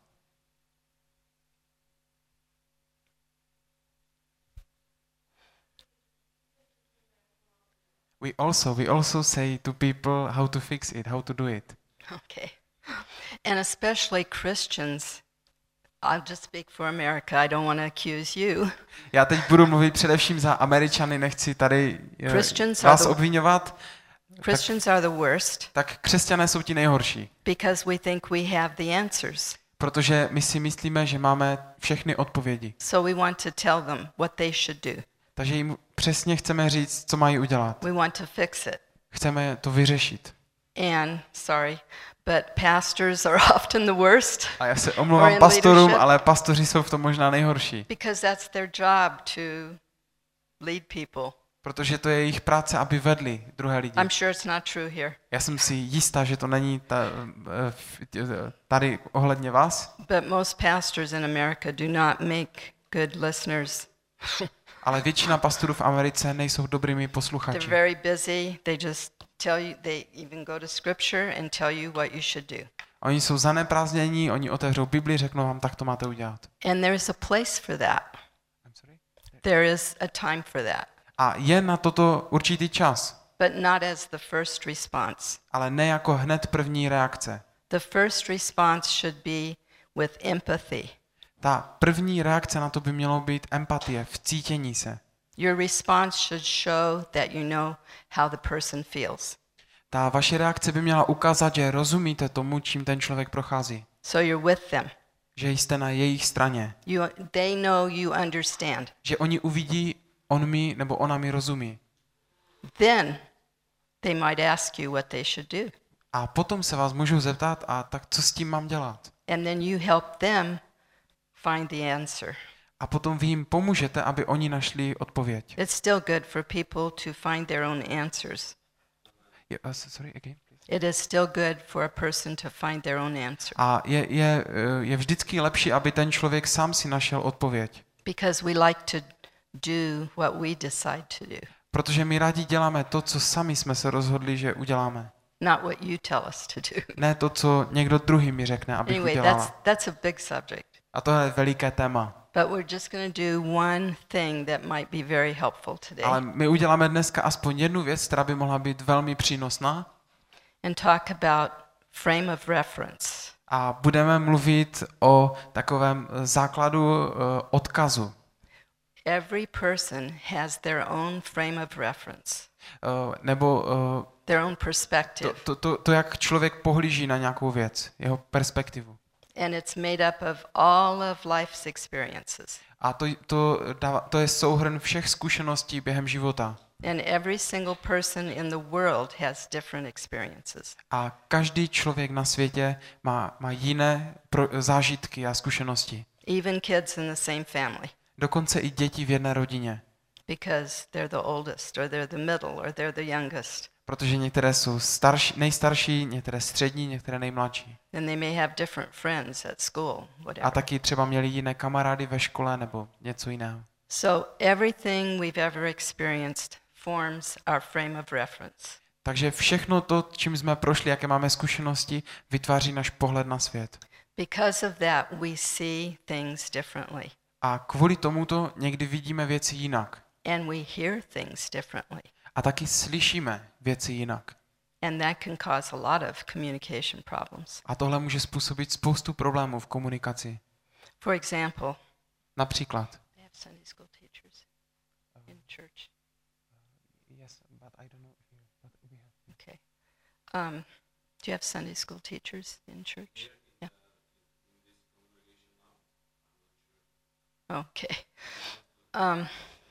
Speaker 2: We also, we also say to people how to fix it, how to do it.
Speaker 1: Okay. And especially Christians. I'll just speak for America. I don't want to accuse you.
Speaker 2: Já teď budu mluvit především za Američany, nechci tady eh,
Speaker 1: Christians are
Speaker 2: vás
Speaker 1: the-
Speaker 2: obvinovat.
Speaker 1: Christians are the worst
Speaker 2: Tak křesťané jsou ti nejhorší,
Speaker 1: because we think we have the answers.
Speaker 2: protože my si myslíme, že máme všechny odpovědi.
Speaker 1: So we want to tell them what they should do.
Speaker 2: Takže jim přesně chceme říct, co mají udělat.
Speaker 1: We want to fix it.
Speaker 2: Chceme to vyřešit.
Speaker 1: And, sorry, but pastors are often the worst
Speaker 2: A já se
Speaker 1: Or
Speaker 2: omlouvám
Speaker 1: in
Speaker 2: pastorům,
Speaker 1: leadership.
Speaker 2: ale pastoři jsou v tom možná nejhorší.
Speaker 1: because that's their job to lead people.
Speaker 2: Protože to je jejich práce, aby vedli druhé lidi.
Speaker 1: I'm sure it's not true here.
Speaker 2: Já jsem si jistá, že to není ta, eh, v- tady ohledně vás,
Speaker 1: But most pastors in America do not make good listeners.
Speaker 2: ale většina pastorů v Americe nejsou dobrými
Speaker 1: They're
Speaker 2: posluchači.
Speaker 1: very busy. They just tell you, they even go to scripture and tell you what you should do.
Speaker 2: Oni jsou zaneprázdnění, oni otevřou Bibli, řeknou vám, tak to máte udělat.
Speaker 1: And there is a place for that. There is a time for that,
Speaker 2: A je na toto určitý čas,
Speaker 1: but not as the first response.
Speaker 2: ale ne jako hned první reakce.
Speaker 1: The first response should be with empathy.
Speaker 2: Ta první reakce na to by mělo být empatie, vcítění se.
Speaker 1: Your response should show that you know how the person feels.
Speaker 2: Ta vaše reakce by měla ukázat, že rozumíte tomu, čím ten člověk prochází.
Speaker 1: So you're with them.
Speaker 2: Že jste na jejich straně.
Speaker 1: You, they know you understand.
Speaker 2: Že oni uvidí, on mi nebo ona mi rozumí.
Speaker 1: Then they might ask you what they should do.
Speaker 2: A potom se vás můžu zeptat, a tak co s tím mám dělat?
Speaker 1: And then you help them find the answer.
Speaker 2: A potom vy jim pomůžete, aby oni našli odpověď.
Speaker 1: It's still good for people to find their own answers.
Speaker 2: Je, uh, sorry, again, please.
Speaker 1: It is still good for a person to find their own answer.
Speaker 2: A je, je, eh, je vždycky lepší, aby ten člověk sám si našel odpověď.
Speaker 1: Because we like to do what we decide to do,
Speaker 2: Protože my rádi děláme to, co sami jsme se rozhodli, že uděláme.
Speaker 1: not what you tell us to do.
Speaker 2: Ne to, co někdo druhý mi řekne, abych
Speaker 1: Anyway,
Speaker 2: udělala.
Speaker 1: that's, that's a big subject.
Speaker 2: A to je veliké téma.
Speaker 1: But we're just going to do one thing that might be very helpful today
Speaker 2: Ale my uděláme dneska aspoň jednu věc, která by mohla být velmi přínosná.
Speaker 1: and talk about frame of reference.
Speaker 2: A budeme mluvit o takovém základu uh, odkazu.
Speaker 1: Every person has their own frame of reference,
Speaker 2: Uh, nebo uh,
Speaker 1: their own
Speaker 2: to,
Speaker 1: perspective,
Speaker 2: to, to, to, jak člověk pohlíží na nějakou věc, jeho perspektivu.
Speaker 1: and it's made up of all of life's experiences.
Speaker 2: A to, to, dává, to je souhrn všech zkušeností během života.
Speaker 1: And every single person in the world has different experiences.
Speaker 2: A každý člověk na světě má, má jiné pro, zážitky a zkušenosti.
Speaker 1: Even kids in the same family.
Speaker 2: Dokonce i děti v jedné rodině.
Speaker 1: Because they're the oldest, or they're the middle, or they're the youngest.
Speaker 2: Protože některé jsou starší, nejstarší, některé střední, některé nejmladší.
Speaker 1: And they may have different friends at school, whatever.
Speaker 2: A taky třeba měli jiné kamarády ve škole nebo něco jiného.
Speaker 1: So everything we've ever experienced forms our frame of reference.
Speaker 2: Takže všechno to, čím jsme prošli, jaké máme zkušenosti, vytváří náš pohled na svět.
Speaker 1: Because of that, we see things differently.
Speaker 2: A kvůli tomuto někdy vidíme věci jinak.
Speaker 1: And we hear things differently.
Speaker 2: A taky slyšíme věci jinak.
Speaker 1: And that can cause a lot of communication problems.
Speaker 2: A tohle může způsobit spoustu problémů v komunikaci.
Speaker 1: For example,
Speaker 2: Například.
Speaker 1: they have Sunday school teachers in church.
Speaker 2: Yes, but I don't know if you, but we have.
Speaker 1: Okay. Um, do you have Sunday school teachers in church? Yeah. Okay. Um,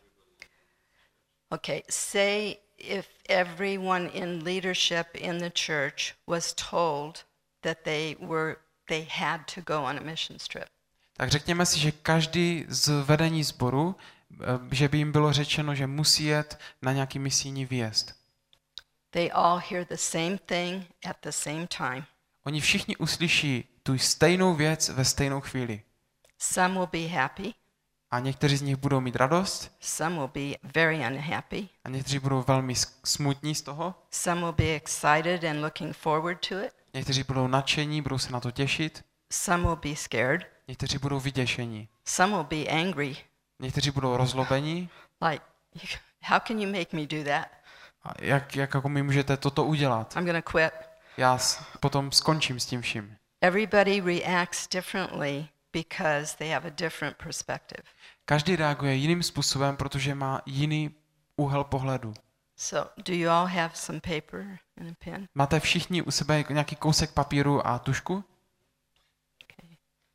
Speaker 1: okay. Say if everyone in leadership in the church was told that they were they had to go on a missions trip.
Speaker 2: Tak řekněme si, že každý z vedení sboru, že by jim bylo řečeno, že musí jet na nějaký misijní výjezd.
Speaker 1: They all hear the same thing at the same time.
Speaker 2: Oni všichni uslyší tu stejnou věc ve stejnou chvíli.
Speaker 1: Some will be happy,
Speaker 2: A někteří z nich budou mít radost,
Speaker 1: some will be very unhappy,
Speaker 2: a někteří budou velmi smutní z toho,
Speaker 1: some will be excited and looking forward to it,
Speaker 2: někteří budou nadšení, budou se na to těšit,
Speaker 1: some will be scared,
Speaker 2: někteří budou vyděšení,
Speaker 1: some will be angry,
Speaker 2: někteří budou rozlobení.
Speaker 1: like, how can you make me do that?
Speaker 2: A jak, jak jako mi můžete toto udělat?
Speaker 1: I'm going to quit.
Speaker 2: Já s- potom skončím s tím vším.
Speaker 1: Everybody reacts differently because they have a different perspective.
Speaker 2: Každý reaguje jiným způsobem, protože má jiný úhel pohledu.
Speaker 1: So, do you all have some paper and a pen?
Speaker 2: Máte všichni u sebe nějaký kousek papíru a tušku?
Speaker 1: Okay.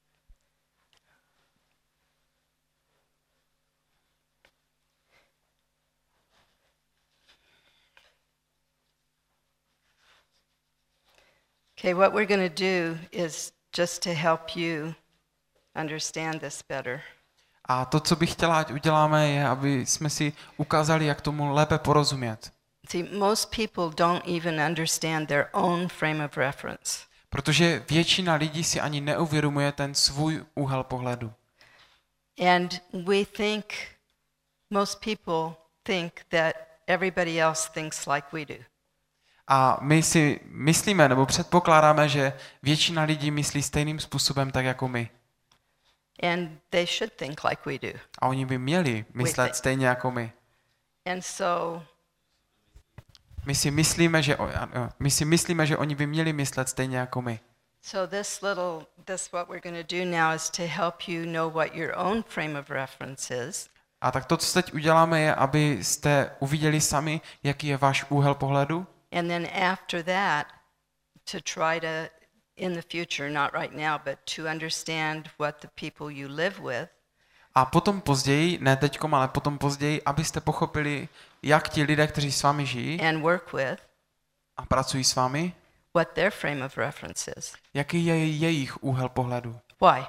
Speaker 1: Okay, what we're going to do is just to help you understand this better.
Speaker 2: A to, co bych chtěla, ať uděláme, je, aby jsme si ukázali, jak tomu lépe porozumět.
Speaker 1: See, most people don't even understand their own frame of reference.
Speaker 2: Protože většina lidí si ani neuvědomuje ten svůj úhel pohledu.
Speaker 1: And we think, most people think that everybody else thinks like we do.
Speaker 2: A my si myslíme, nebo předpokládáme, že většina lidí myslí stejným způsobem, tak jako my.
Speaker 1: And they should think like we do.
Speaker 2: A oni by měli myslet
Speaker 1: think.
Speaker 2: stejně jako my.
Speaker 1: And so
Speaker 2: My si myslíme, že, o- ano, my si myslíme, že oni by měli myslet stejně jako my.
Speaker 1: So this little, this what we're going to do now is to help you know what your own frame of reference is.
Speaker 2: A tak to, co teď uděláme, je, abyste uviděli sami, jaký je váš úhel pohledu.
Speaker 1: And then after that, to try to, in the future, not right now, but to understand what the people you live with,
Speaker 2: A potom později, ne teďkom, ale potom později, abyste pochopili, jak ti lidé, kteří s vámi žijí
Speaker 1: and work with,
Speaker 2: a pracují s vámi,
Speaker 1: what their frame of reference is.
Speaker 2: jaký je jejich úhel pohledu.
Speaker 1: Why?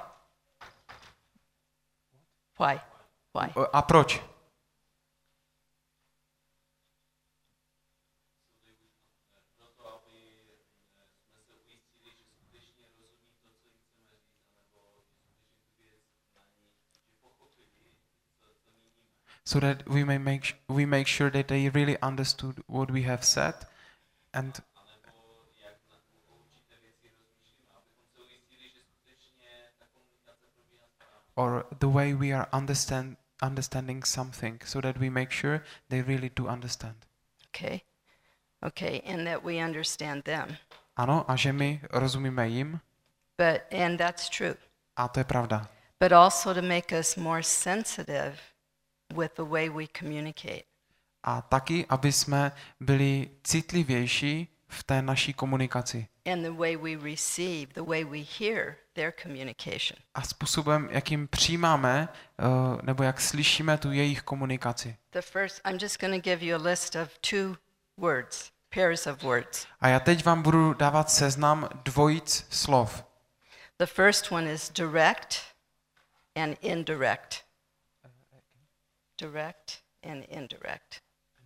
Speaker 1: Why? Why?
Speaker 2: A proč? So that we may make we make sure that they really understood what we have said, and or the way we are understand understanding something, so that we make sure they really do understand.
Speaker 1: Okay. Okay, and that we understand them.
Speaker 2: Ano, a že my rozumíme jim,
Speaker 1: But and that's true.
Speaker 2: a to je pravda.
Speaker 1: But also to make us more sensitive with the way we communicate.
Speaker 2: A taky, aby jsme byli citlivější v té naší komunikaci
Speaker 1: and the way we receive, the way we hear their communication.
Speaker 2: a způsobem, jakým přijímáme uh, nebo jak slyšíme tu jejich komunikaci.
Speaker 1: The first, I'm just going to give you a list of two words, pairs of words.
Speaker 2: A já teď vám budu dávat seznam dvojic slov.
Speaker 1: The first one is direct and indirect. Direct and indirect.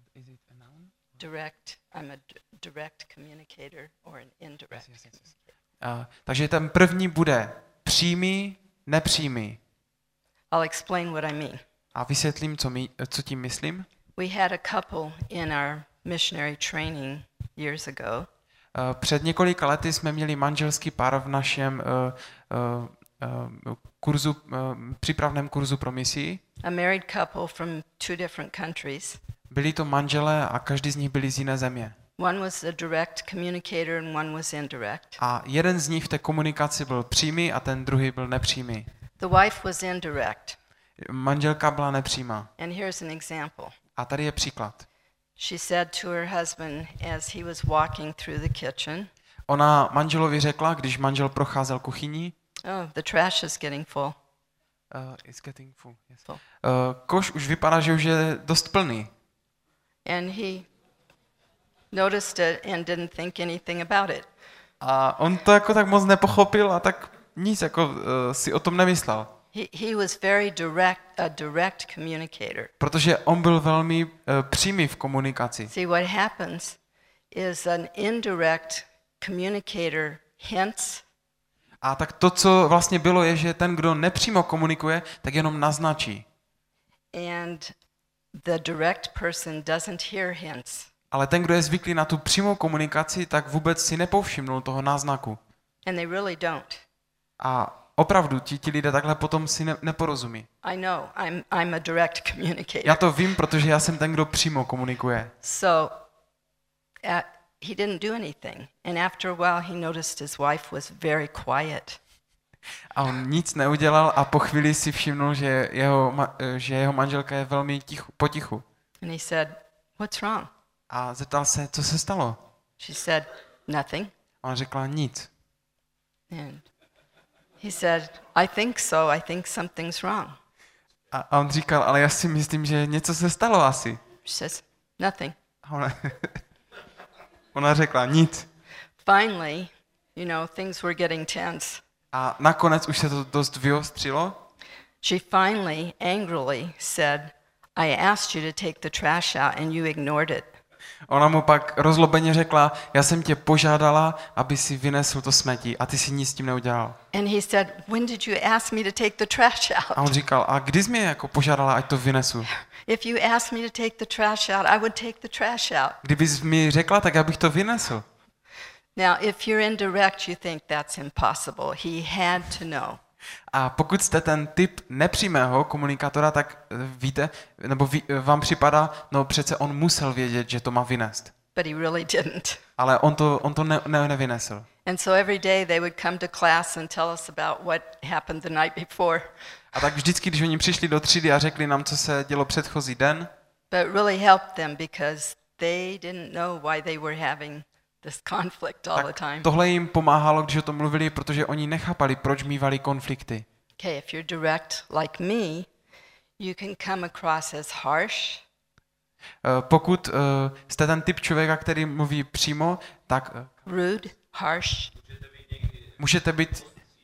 Speaker 1: Direct, I'm a d- direct communicator or an indirect communicator.
Speaker 2: Uh, takže ten první bude přímý, nepřímý.
Speaker 1: I'll explain what I mean.
Speaker 2: A vysvětlím, co, mi, co tím myslím.
Speaker 1: We had a couple in our missionary training years ago.
Speaker 2: Uh, před několika lety jsme měli manželský pár v našem uh, uh, uh, kurzu, uh, přípravném kurzu pro misii.
Speaker 1: A married couple from two different countries.
Speaker 2: Byli to manželé a každý z nich byli z jiné země.
Speaker 1: One was a direct communicator and one was indirect.
Speaker 2: A jeden z nich v té komunikaci byl přímý a ten druhý byl nepřímý.
Speaker 1: The wife was indirect.
Speaker 2: Manželka byla nepřímá.
Speaker 1: And here's an example.
Speaker 2: A tady je příklad.
Speaker 1: She said to her husband as he was walking through the kitchen,
Speaker 2: Ona manželovi řekla, když manžel procházel kuchyní,
Speaker 1: "Oh, the trash is getting full."
Speaker 2: uh, it's getting full, yes.
Speaker 1: Full.
Speaker 2: Uh, koš už vypadá, že už je dost plný.
Speaker 1: And he noticed it and didn't think anything about it.
Speaker 2: A on to jako tak moc nepochopil a tak nic jako uh, si o tom nemyslel.
Speaker 1: He, he was very direct, a direct communicator.
Speaker 2: Protože on byl velmi uh, přímý v komunikaci.
Speaker 1: See, what happens is an indirect communicator hints,
Speaker 2: A tak to, co vlastně bylo, je, že ten, kdo nepřímo komunikuje, tak jenom naznačí.
Speaker 1: and the direct person doesn't hear hints.
Speaker 2: Ale ten, kdo je zvyklý na tu přímou komunikaci, tak vůbec si nepovšimnul toho náznaku.
Speaker 1: And they really don't.
Speaker 2: A opravdu ti, ti lidé takhle potom si ne, neporozumí.
Speaker 1: I know, I'm, I'm a direct communicator.
Speaker 2: Já to vím, protože já jsem ten, kdo přímo komunikuje.
Speaker 1: So uh, he didn't do anything. And after a while, he noticed his wife was very quiet.
Speaker 2: A on nic neudělal a po chvíli si všimnul, že jeho, ma- že jeho manželka je velmi tichu, potichu.
Speaker 1: And he said, "What's wrong?"
Speaker 2: A zeptal se, co se stalo.
Speaker 1: She said, "Nothing."
Speaker 2: A on řekla nic.
Speaker 1: And he said, "I think so. I think something's wrong."
Speaker 2: A, a on říkal, ale já si myslím, že něco se stalo asi.
Speaker 1: She says, "Nothing."
Speaker 2: A ona, ona řekla nic.
Speaker 1: Finally, you know, things were getting tense.
Speaker 2: A nakonec už se to dost vyostřilo.
Speaker 1: She finally, angrily said, "I asked you to take the trash out and you ignored it."
Speaker 2: Ona mu pak rozlobeně řekla, já jsem tě požádala, aby si vynesl to smetí a ty si nic s tím neudělal.
Speaker 1: And he said, "When did you ask me to take the trash
Speaker 2: A
Speaker 1: out?"
Speaker 2: on říkal, a kdy jsi mě jako požádala, ať to vynesu?
Speaker 1: If you asked me to take the trash out, I would take the trash out.
Speaker 2: Kdybys mi řekla, tak já bych to vynesl.
Speaker 1: Now, if you're indirect, you think that's impossible. He had to know.
Speaker 2: A pokud jste ten typ nepřímého komunikátora, tak víte, nebo ví, vám připadá, no přece on musel vědět, že to má vynést.
Speaker 1: But he really didn't.
Speaker 2: Ale on to, on to ne, ne, nevynesl.
Speaker 1: And so every day they would come to class and tell us about what happened the night before.
Speaker 2: A tak vždycky, když oni přišli do třídy a řekli nám, co se dělo předchozí den,
Speaker 1: But it really helped them because they didn't know why they were having this conflict all the
Speaker 2: tak
Speaker 1: time.
Speaker 2: tohle jim pomáhalo, když o tom mluvili, protože oni nechápali, proč mívali konflikty.
Speaker 1: Okay, if you're direct like me, you can come across as harsh,
Speaker 2: Eh, Pokud eh, jste ten typ člověka, který mluví přímo, tak eh,
Speaker 1: rude, harsh,
Speaker 2: můžete být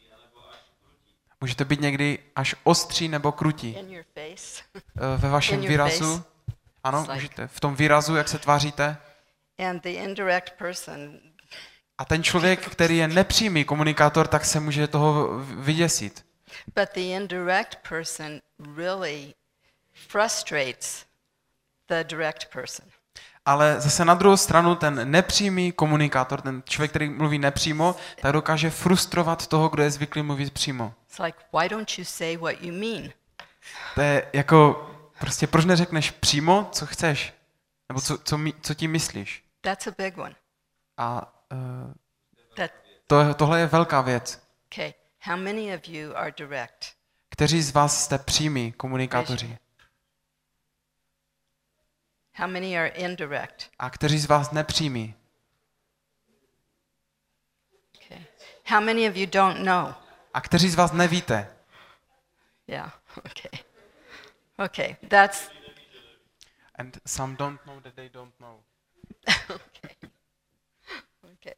Speaker 2: můžete být někdy až ostří nebo krutí
Speaker 1: in your face.
Speaker 2: eh, ve vašem
Speaker 1: in your
Speaker 2: výrazu.
Speaker 1: face.
Speaker 2: Ano,
Speaker 1: It's like-
Speaker 2: můžete. V tom výrazu, jak se tváříte.
Speaker 1: And the indirect person,
Speaker 2: A ten člověk, který je nepřímý komunikátor, tak se může toho vyděsit.
Speaker 1: but the indirect person really frustrates the direct person.
Speaker 2: Ale zase na druhou stranu ten nepřímý komunikátor, ten člověk, který mluví nepřímo, tak dokáže frustrovat toho, kdo je zvyklý mluvit přímo.
Speaker 1: It's like, why don't you say what you mean?
Speaker 2: To je jako, prostě proč neřekneš přímo, co chceš? Nebo co, co, mi, co tím myslíš?
Speaker 1: That's a big one.
Speaker 2: A uh,
Speaker 1: That,
Speaker 2: to, tohle je velká věc.
Speaker 1: okay, how many of you are direct?
Speaker 2: Kteří z vás jste přímí komunikátoři?
Speaker 1: How many are indirect?
Speaker 2: A kteří z vás nepřímí?
Speaker 1: How many of you don't know?
Speaker 2: A kteří z vás nevíte?
Speaker 1: Yeah, okay. Okay, that's
Speaker 2: And some don't know that they don't know.
Speaker 1: okay. Okay.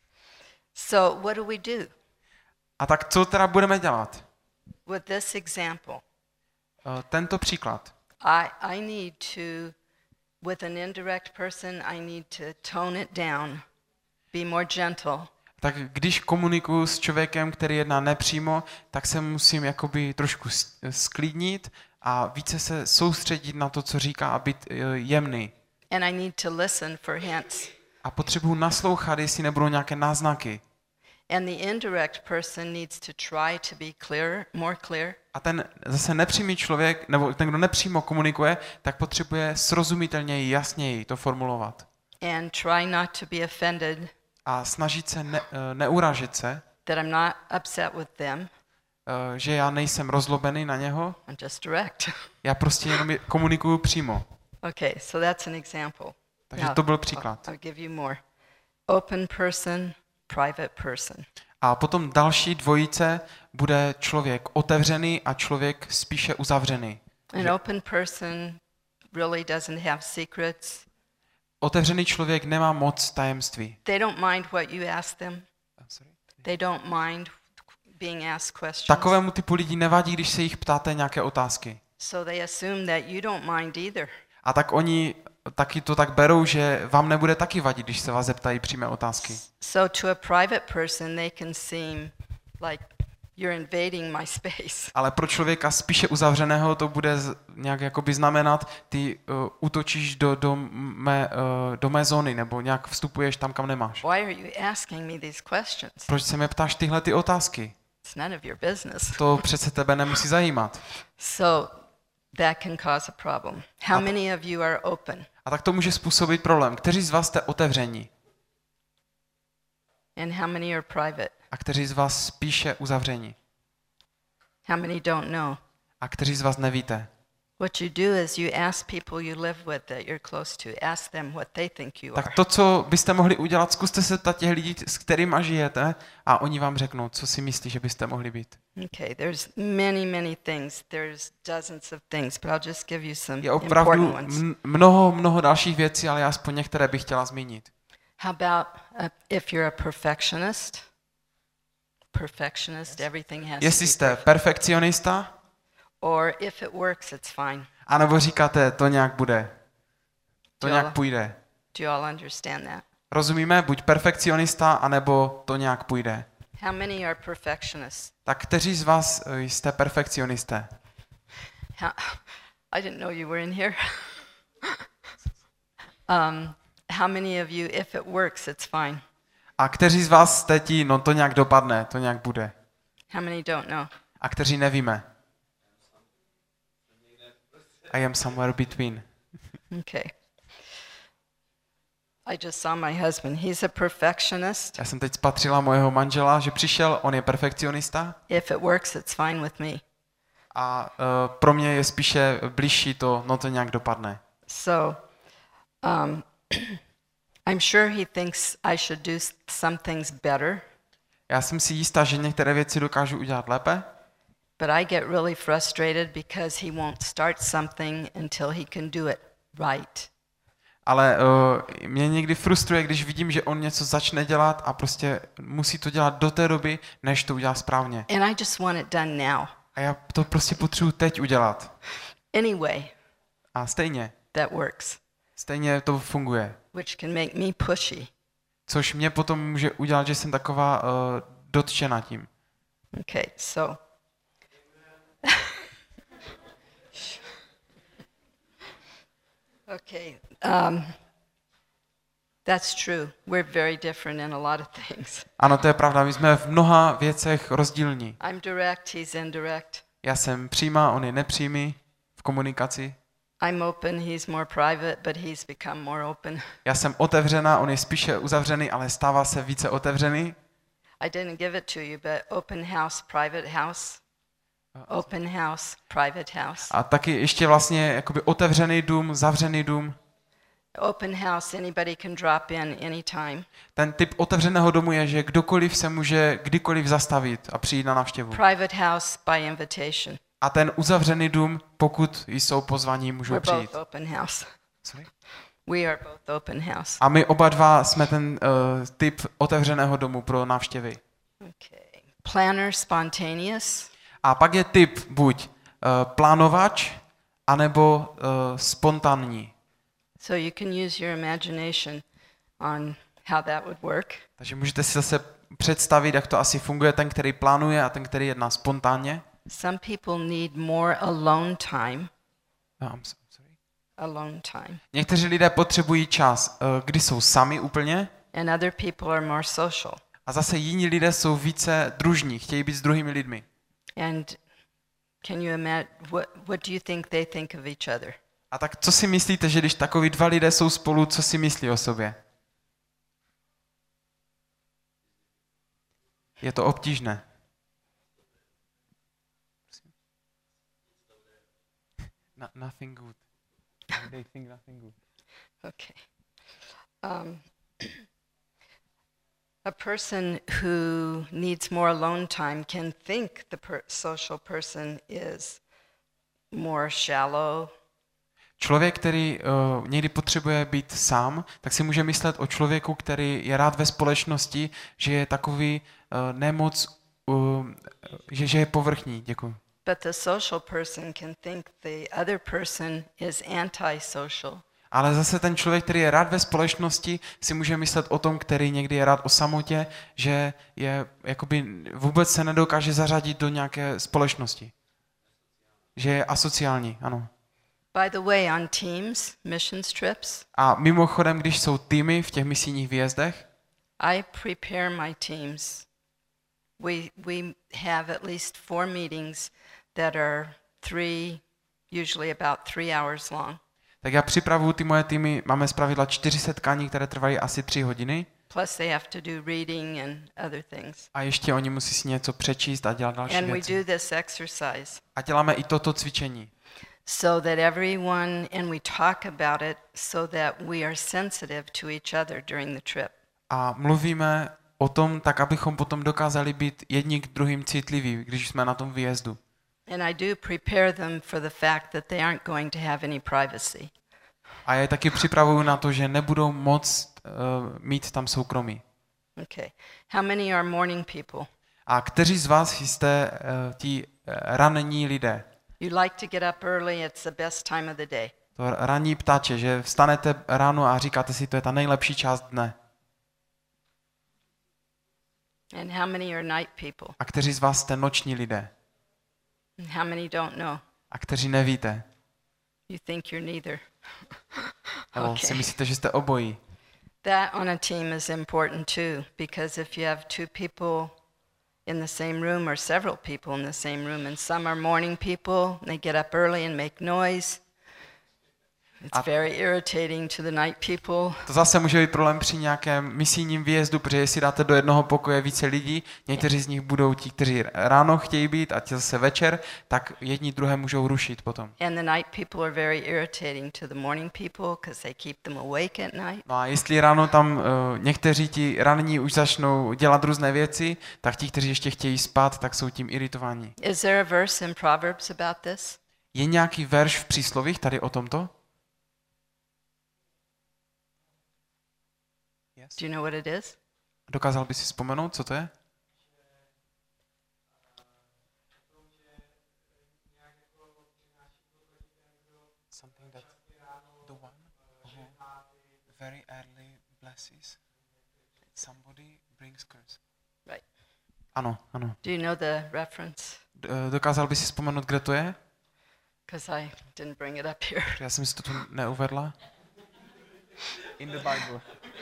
Speaker 1: So what do we do
Speaker 2: A tak co teda budeme dělat?
Speaker 1: with this example?
Speaker 2: Uh, tento příklad.
Speaker 1: I I need to with an indirect person, I need to tone it down, be more gentle.
Speaker 2: Tak když komunikuju s člověkem, který jedná nepřímo, tak se musím jakoby trošku s- sklidnit a více se soustředit na to, co říká, a být uh, jemný.
Speaker 1: And I need to listen for hints.
Speaker 2: A potřebuji naslouchat, jestli nebudou nějaké náznaky.
Speaker 1: And the indirect person needs to try to be clear, more clear.
Speaker 2: A ten zase nepřímý člověk, nebo ten, kdo nepřímo komunikuje, tak potřebuje srozumitelněji, jasněji to formulovat.
Speaker 1: And try not to be offended
Speaker 2: A snažit se ne, eh, neuražit se,
Speaker 1: that I'm not upset with them.
Speaker 2: eh, že já nejsem rozlobený na něho,
Speaker 1: I'm just direct.
Speaker 2: já prostě jenom je- komunikuju přímo.
Speaker 1: Okay, so that's an example.
Speaker 2: Takže
Speaker 1: Now,
Speaker 2: to byl
Speaker 1: I'll,
Speaker 2: příklad.
Speaker 1: I'll give you more. Open person, private person.
Speaker 2: A potom další dvojice bude člověk otevřený a člověk spíše uzavřený.
Speaker 1: An open person really doesn't have secrets.
Speaker 2: Otevřený člověk nemá moc tajemství.
Speaker 1: They don't mind what you ask them. They don't mind being asked questions.
Speaker 2: Takovému typu lidí nevadí, když se jich ptáte nějaké otázky.
Speaker 1: So they assume that you don't mind either.
Speaker 2: A tak oni taky to tak berou, že vám nebude taky vadit, když se vás zeptají přímé otázky.
Speaker 1: So to a private person, they can seem like you're invading my space.
Speaker 2: Ale pro člověka spíše uzavřeného to bude z- nějak jakoby znamenat, ty uh, útočíš do, do, mé, uh, do mé zóny, nebo nějak vstupuješ tam, kam nemáš.
Speaker 1: Why are you asking me these questions?
Speaker 2: Proč se mě ptáš tyhle ty otázky?
Speaker 1: It's none of your business.
Speaker 2: To přece tebe nemusí zajímat.
Speaker 1: So that can cause a problem. How many of you are open?
Speaker 2: A tak to může způsobit problém. Kteří z vás jste otevření
Speaker 1: And how many are private?
Speaker 2: a kteří z vás spíše uzavření
Speaker 1: How many don't know?
Speaker 2: a kteří z vás nevíte.
Speaker 1: What you do is you ask people you live with that you're close to. Ask them what they think you are.
Speaker 2: Tak to, co byste mohli udělat, zkuste se ptat těch lidí, s kterými žijete, a oni vám řeknou, co si myslí, že byste mohli být.
Speaker 1: Okay, there's many, many things. There's dozens of things, but I'll just give you some
Speaker 2: Je
Speaker 1: important
Speaker 2: opravdu
Speaker 1: ones.
Speaker 2: m- mnoho, mnoho dalších věcí, ale já aspoň některé bych chtěla zmínit.
Speaker 1: How about uh, if you're a perfectionist? Perfectionist, everything has
Speaker 2: Jestli
Speaker 1: to be
Speaker 2: jste
Speaker 1: perfect.
Speaker 2: perfekcionista,
Speaker 1: Or if it works, it's fine.
Speaker 2: anebo říkáte, to nějak bude, to
Speaker 1: Jo.
Speaker 2: nějak půjde.
Speaker 1: Do you all understand that?
Speaker 2: Rozumíme? Buď perfekcionista, anebo to nějak půjde.
Speaker 1: How many are perfectionists?
Speaker 2: Tak kteří z vás eh, jste perfekcionisté?
Speaker 1: How, I didn't know you were in here. um, how many of you, if it works, it's fine?
Speaker 2: A kteří z vás jste ti, no to nějak dopadne, to nějak bude.
Speaker 1: How many don't know?
Speaker 2: A kteří nevíme. I am somewhere between.
Speaker 1: Okay. I just saw my husband. He's a perfectionist.
Speaker 2: Já jsem teď spatřila mojeho manžela, že přišel, on je perfekcionista
Speaker 1: If it works, it's fine with me.
Speaker 2: a uh, pro mě je spíše bližší to, no to nějak dopadne.
Speaker 1: So um, I'm sure he thinks I should do s- some things better,
Speaker 2: Já jsem si jistá, že některé věci dokážu udělat lépe,
Speaker 1: but I get really frustrated because he won't start something until he can do it right.
Speaker 2: ale uh, mě někdy frustruje, když vidím, že on něco začne dělat a prostě musí to dělat do té doby, než to udělá správně.
Speaker 1: And I just want it done now.
Speaker 2: A já to prostě potřebuji teď udělat.
Speaker 1: Anyway,
Speaker 2: A stejně,
Speaker 1: that works,
Speaker 2: stejně to funguje.
Speaker 1: which can make me pushy.
Speaker 2: Což mě potom může udělat, že jsem taková uh, dotčena tím.
Speaker 1: Okay, so okay, um, that's true. We're very different in a lot of things.
Speaker 2: Ano, to je pravda, my jsme v mnoha věcech rozdílní.
Speaker 1: I'm direct, he's indirect.
Speaker 2: Já jsem přímá, on je nepřímý v komunikaci.
Speaker 1: I'm open, he's more private, but he's become more open.
Speaker 2: Já jsem otevřená, on je spíše uzavřený, ale stává se více otevřený.
Speaker 1: I didn't give it to you, but open house, private house. Open house, private house.
Speaker 2: A taky ještě vlastně jakoby otevřený dům, zavřený dům.
Speaker 1: Open house, anybody can drop in anytime.
Speaker 2: Ten typ otevřeného domu je, že kdokoliv se může kdykoliv zastavit a přijít na návštěvu.
Speaker 1: Private house by invitation.
Speaker 2: A ten uzavřený dům, pokud jsou pozvaní, můžou
Speaker 1: We're
Speaker 2: přijít.
Speaker 1: both open house.
Speaker 2: Sorry?
Speaker 1: We are both open house.
Speaker 2: A my oba dva jsme ten uh, typ otevřeného domu pro návštěvy.
Speaker 1: Okay. Planner, spontaneous.
Speaker 2: A pak je typ buď uh, plánovač, anebo uh, spontánní.
Speaker 1: So you can use your imagination on how that would work.
Speaker 2: Takže můžete si zase představit, jak to asi funguje, ten, který plánuje a ten, který jedná spontánně.
Speaker 1: Some people need more alone time.
Speaker 2: No, I'm so- sorry.
Speaker 1: Alone time.
Speaker 2: Někteří lidé potřebují čas, uh, kdy jsou sami úplně,
Speaker 1: And other people are more social.
Speaker 2: a zase jiní lidé jsou více družní, chtějí být s druhými lidmi.
Speaker 1: And can you imagine, what, what do you think they think of each other?
Speaker 2: A tak co si myslíte, že když takoví dva lidé jsou spolu, co si myslí o sobě? Je to obtížné. No, nothing good. They think nothing good.
Speaker 1: Okay. Um, a person who needs more alone time can think the per- social person is more shallow.
Speaker 2: Člověk, který uh, někdy potřebuje být sám, tak si může myslet o člověku, který je rád ve společnosti, že je takový uh, nemoc, uh, že, že je povrchní. Děkuji.
Speaker 1: But the social person can think the other person is antisocial.
Speaker 2: Ale zase ten člověk, který je rád ve společnosti, si může myslet o tom, který někdy je rád o samotě, že je jakoby vůbec se nedokáže zařadit do nějaké společnosti. Že je asociální, ano.
Speaker 1: By the way, on teams, missions trips,
Speaker 2: A mimochodem, když jsou týmy v těch misijních výjezdech,
Speaker 1: I prepare my teams. We we have at least four meetings that are three, usually about three hours long.
Speaker 2: tak já připravuju ty moje týmy, máme zpravidla čtyři setkání, které trvají asi tři hodiny
Speaker 1: Plus they have to do reading and other things.
Speaker 2: a ještě oni musí si něco přečíst a dělat další
Speaker 1: And we
Speaker 2: věci.
Speaker 1: do this exercise
Speaker 2: A děláme i toto cvičení.
Speaker 1: so that everyone, and we talk about it so that we are sensitive to each other during the trip.
Speaker 2: A mluvíme o tom, tak abychom potom dokázali být jedni k druhým citliví, když jsme na tom výjezdu.
Speaker 1: And I do prepare them for the fact that they aren't going to have any privacy.
Speaker 2: A já je taky připravuju na to, že nebudou moc uh, mít tam soukromí.
Speaker 1: Okay. How many are morning people?
Speaker 2: A kteří z vás jste uh, ti uh, ranní lidé?
Speaker 1: You like to get up early, it's the best time of the day.
Speaker 2: To ranní ptáče, že vstanete ráno a říkáte si, to je ta nejlepší část dne.
Speaker 1: And how many are night people?
Speaker 2: A kteří z vás jste noční lidé?
Speaker 1: And how many don't know?
Speaker 2: A kteří nevíte?
Speaker 1: You think you're neither.
Speaker 2: Nebo si
Speaker 1: Okay.
Speaker 2: myslíte, že jste obojí?
Speaker 1: That on a team is important too, because if you have two people in the same room or several people in the same room, and some are morning people, they get up early and make noise. It's
Speaker 2: A-
Speaker 1: very irritating to the night people.
Speaker 2: To zase může být problém při nějakém misijním výjezdu, protože jestli dáte do jednoho pokoje více lidí, někteří z nich budou ti, kteří ráno chtějí být a ti zase večer, tak jedni druhé můžou rušit potom.
Speaker 1: And the night people are very irritating to the morning people because they keep them awake at night.
Speaker 2: No a jestli ráno tam uh, někteří ti ranní už začnou dělat různé věci, tak ti, kteří ještě chtějí spát, tak jsou tím iritováni.
Speaker 1: Is there a verse in Proverbs about this?
Speaker 2: Je nějaký verš v příslovích tady o tomto? Yes.
Speaker 1: Do you know what it is?
Speaker 2: Dokázal by si vzpomenout, co to je? Something that the one who very early blesses somebody brings curse.
Speaker 1: Right.
Speaker 2: Ano, ano.
Speaker 1: Do you know the reference?
Speaker 2: D- eh, Dokázal by si vzpomenout, kde to je?
Speaker 1: Because I didn't bring it up here.
Speaker 2: Já jsem si to tu neuvedla. In the Bible.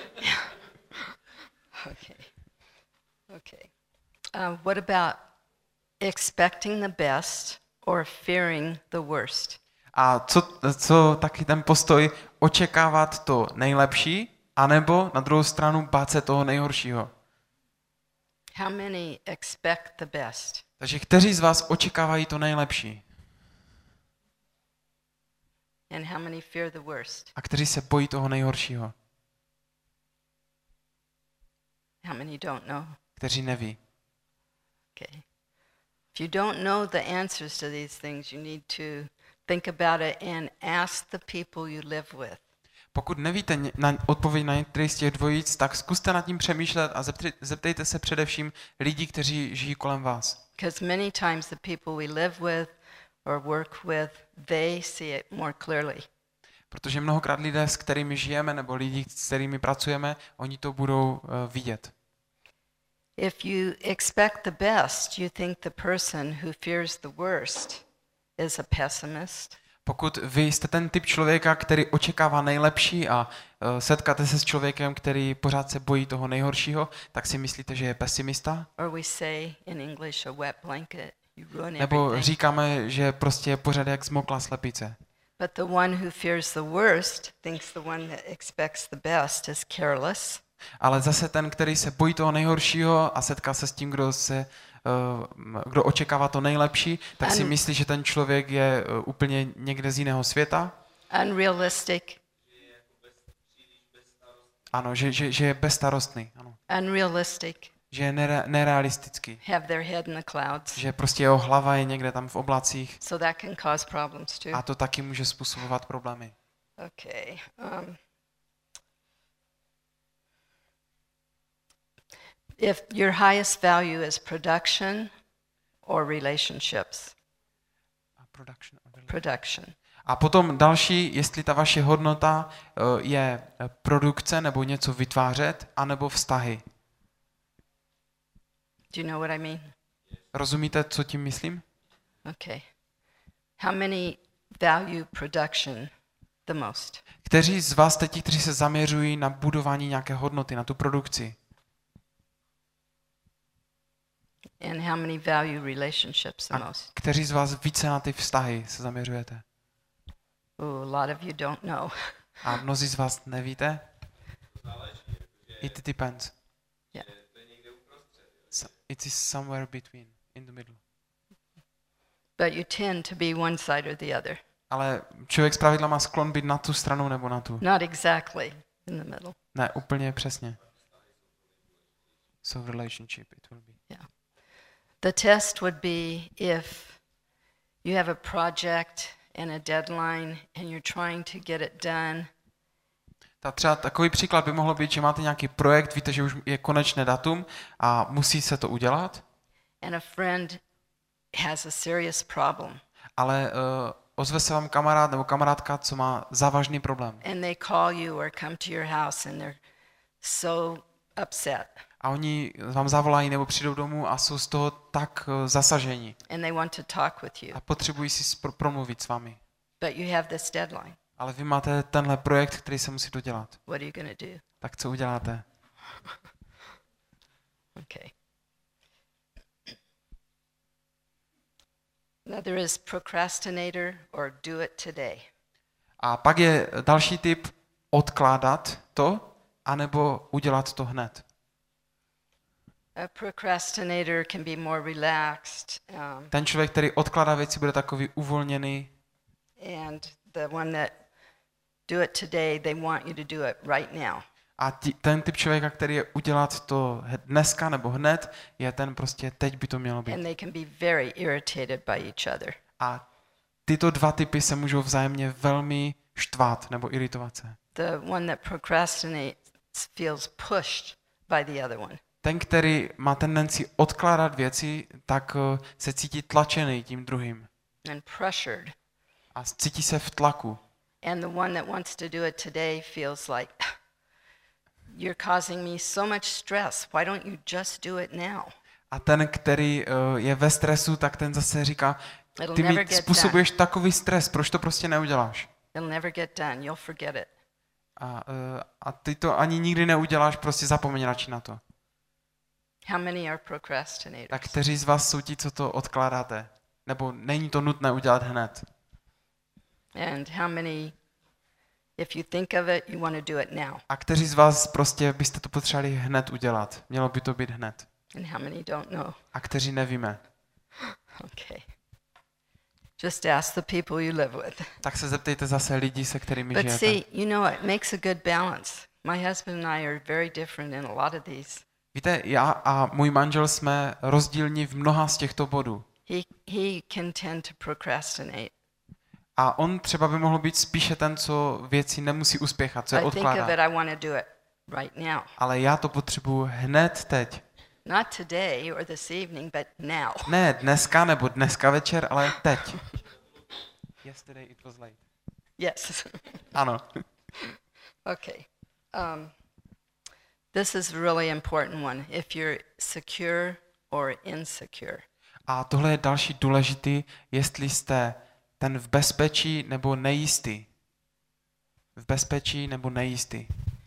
Speaker 1: Okay. Okay. Uh, what about expecting the best or fearing the worst?
Speaker 2: A co, co taky ten postoj očekávat to nejlepší, anebo na druhou stranu bát se toho nejhoršího?
Speaker 1: How many expect the best?
Speaker 2: Takže kteří z vás očekávají to nejlepší?
Speaker 1: And how many fear the worst?
Speaker 2: A kteří se bojí toho nejhoršího.
Speaker 1: How many don't know?
Speaker 2: Kteří neví.
Speaker 1: Okay. If you don't know the answers to these things, you need to think about it and ask the people you live with.
Speaker 2: Pokud nevíte ně- na odpověď na některý z těch dvojic, tak zkuste nad tím přemýšlet a zeptej- zeptejte se především lidí, kteří žijí kolem vás.
Speaker 1: Because many times the people we live with or work with, they see it more clearly.
Speaker 2: Protože mnohokrát lidé, s kterými žijeme, nebo lidi, s kterými pracujeme, oni to budou uh, vidět.
Speaker 1: If you expect the best, you think the person who fears the worst is a pessimist.
Speaker 2: Pokud vy jste ten typ člověka, který očekává nejlepší a uh, setkáte se s člověkem, který pořád se bojí toho nejhoršího, tak si myslíte, že je pesimista?
Speaker 1: Or we say in English a wet blanket, you ruin
Speaker 2: Nebo
Speaker 1: everything.
Speaker 2: říkáme, že prostě je pořád jak zmoklá slepice.
Speaker 1: But the one who fears the worst thinks the one that expects the best is careless,
Speaker 2: Ale zase ten, který se bojí toho nejhoršího a setká se s tím, kdo se uh, kdo očekává to nejlepší, tak si
Speaker 1: An-
Speaker 2: myslí, že ten člověk je uh, úplně někde z jiného světa.
Speaker 1: unrealistic,
Speaker 2: Ano, že, že, že je bezstarostný. Ano.
Speaker 1: unrealistic,
Speaker 2: Že je nere, nerealistický.
Speaker 1: have their head in the clouds.
Speaker 2: Že prostě jeho hlava je někde tam v oblacích
Speaker 1: So that can cause problems too.
Speaker 2: a to taky může způsobovat problémy.
Speaker 1: Okay. Um, if your highest value is production or relationships,
Speaker 2: A production of the-
Speaker 1: production.
Speaker 2: A potom další, jestli ta vaše hodnota uh, je eh, produkce nebo něco vytvářet, anebo vztahy.
Speaker 1: Do you know what I mean?
Speaker 2: Rozumíte, co tím myslím?
Speaker 1: Okay. How many value production the most?
Speaker 2: Kteří z vás teď, ti, kteří se zaměřují na budování nějaké hodnoty, na tu produkci?
Speaker 1: And how many value relationships the
Speaker 2: A
Speaker 1: most?
Speaker 2: kteří z vás více na ty vztahy se zaměřujete?
Speaker 1: Ooh, a lot of you don't know.
Speaker 2: A mnozí z vás nevíte? It depends.
Speaker 1: Yeah.
Speaker 2: So- It is somewhere between, in the middle.
Speaker 1: But you tend to be one side or the other.
Speaker 2: Ale člověk zpravidla má sklon být na tu stranu nebo na tu.
Speaker 1: Not exactly in the middle.
Speaker 2: Ne, úplně přesně. So relationship it will be.
Speaker 1: The test would be if you have a project and a deadline and you're trying to get it done,
Speaker 2: Ta třeba takový příklad by mohlo být, že máte nějaký projekt, víte, že už je konečné datum a musí se to udělat,
Speaker 1: and a friend has a serious problem,
Speaker 2: ale uh, ozve se vám kamarád nebo kamarádka, co má závažný problém.
Speaker 1: and they call you or come to your house and they're so upset
Speaker 2: A oni vám zavolají nebo přijdou domů a jsou z toho tak uh, zasaženi
Speaker 1: and they want to talk with you,
Speaker 2: a potřebují si spr- promluvit s vámi.
Speaker 1: but you have this deadline.
Speaker 2: Ale vy máte tenhle projekt, který se musí dodělat.
Speaker 1: What are you going to do?
Speaker 2: Tak co uděláte?
Speaker 1: Okay. Another is procrastinator or do it today.
Speaker 2: A pak je další typ odkládat to, anebo udělat to hned.
Speaker 1: A procrastinator can be more relaxed, um,
Speaker 2: Ten člověk, který odkládá věci, bude takový uvolněný
Speaker 1: and the one that do it today, they want you to do it right now.
Speaker 2: a tí, ten typ člověka, který je udělat to he- dneska nebo hned, je ten prostě teď by to mělo být.
Speaker 1: And they can be very irritated by each other.
Speaker 2: A tyto dva typy se můžou vzájemně velmi štvát nebo iritovat se.
Speaker 1: The one that procrastinates feels pushed by the other one.
Speaker 2: Ten, který má tendenci odkládat věci, tak uh, se cítí tlačený tím druhým
Speaker 1: And pressured.
Speaker 2: a cítí se v tlaku.
Speaker 1: And the one that wants to do it today feels like, you're causing me so much stress. Why don't you just do it now?
Speaker 2: A ten, který uh, je ve stresu, tak ten zase říká,
Speaker 1: It'll
Speaker 2: ty
Speaker 1: never
Speaker 2: mi
Speaker 1: get
Speaker 2: způsobuješ takový stres, proč to prostě neuděláš?
Speaker 1: It'll never get done. You'll forget it.
Speaker 2: A, uh, a ty to ani nikdy neuděláš, prostě zapomeň radši na to.
Speaker 1: How many are procrastinators?
Speaker 2: Tak kteří z vás jsou ti, co to odkládáte? Nebo není to nutné udělat hned?
Speaker 1: And how many, if you think of it, you want to do it now?
Speaker 2: A kteří z vás prostě byste to potřebovali hned udělat? Mělo by to být hned.
Speaker 1: And how many don't know?
Speaker 2: A kteří nevíme?
Speaker 1: Okay. Just ask the people you live with.
Speaker 2: Tak se zeptejte zase lidí, se kterými
Speaker 1: But
Speaker 2: žijete.
Speaker 1: see, you know, it makes a good balance. My husband and I are very different in a lot of these.
Speaker 2: Víte, já a můj manžel jsme rozdílní v mnoha z těchto bodů.
Speaker 1: He he can tend to procrastinate.
Speaker 2: A on třeba by mohl být spíše ten, co věci nemusí uspěchat, co je
Speaker 1: I think of it,
Speaker 2: odkládá.
Speaker 1: I want to do it right now.
Speaker 2: Ale já to potřebuji hned teď.
Speaker 1: Not today or this evening, but now.
Speaker 2: Ne dneska nebo dneska večer, ale teď. Yesterday it was late.
Speaker 1: Yes.
Speaker 2: Ano.
Speaker 1: Okay. Um, this is a really important one. If you're secure or insecure.
Speaker 2: A tohle je další důležitý, jestli jste ten v bezpečí nebo nejistý. V bezpečí nebo nejistý.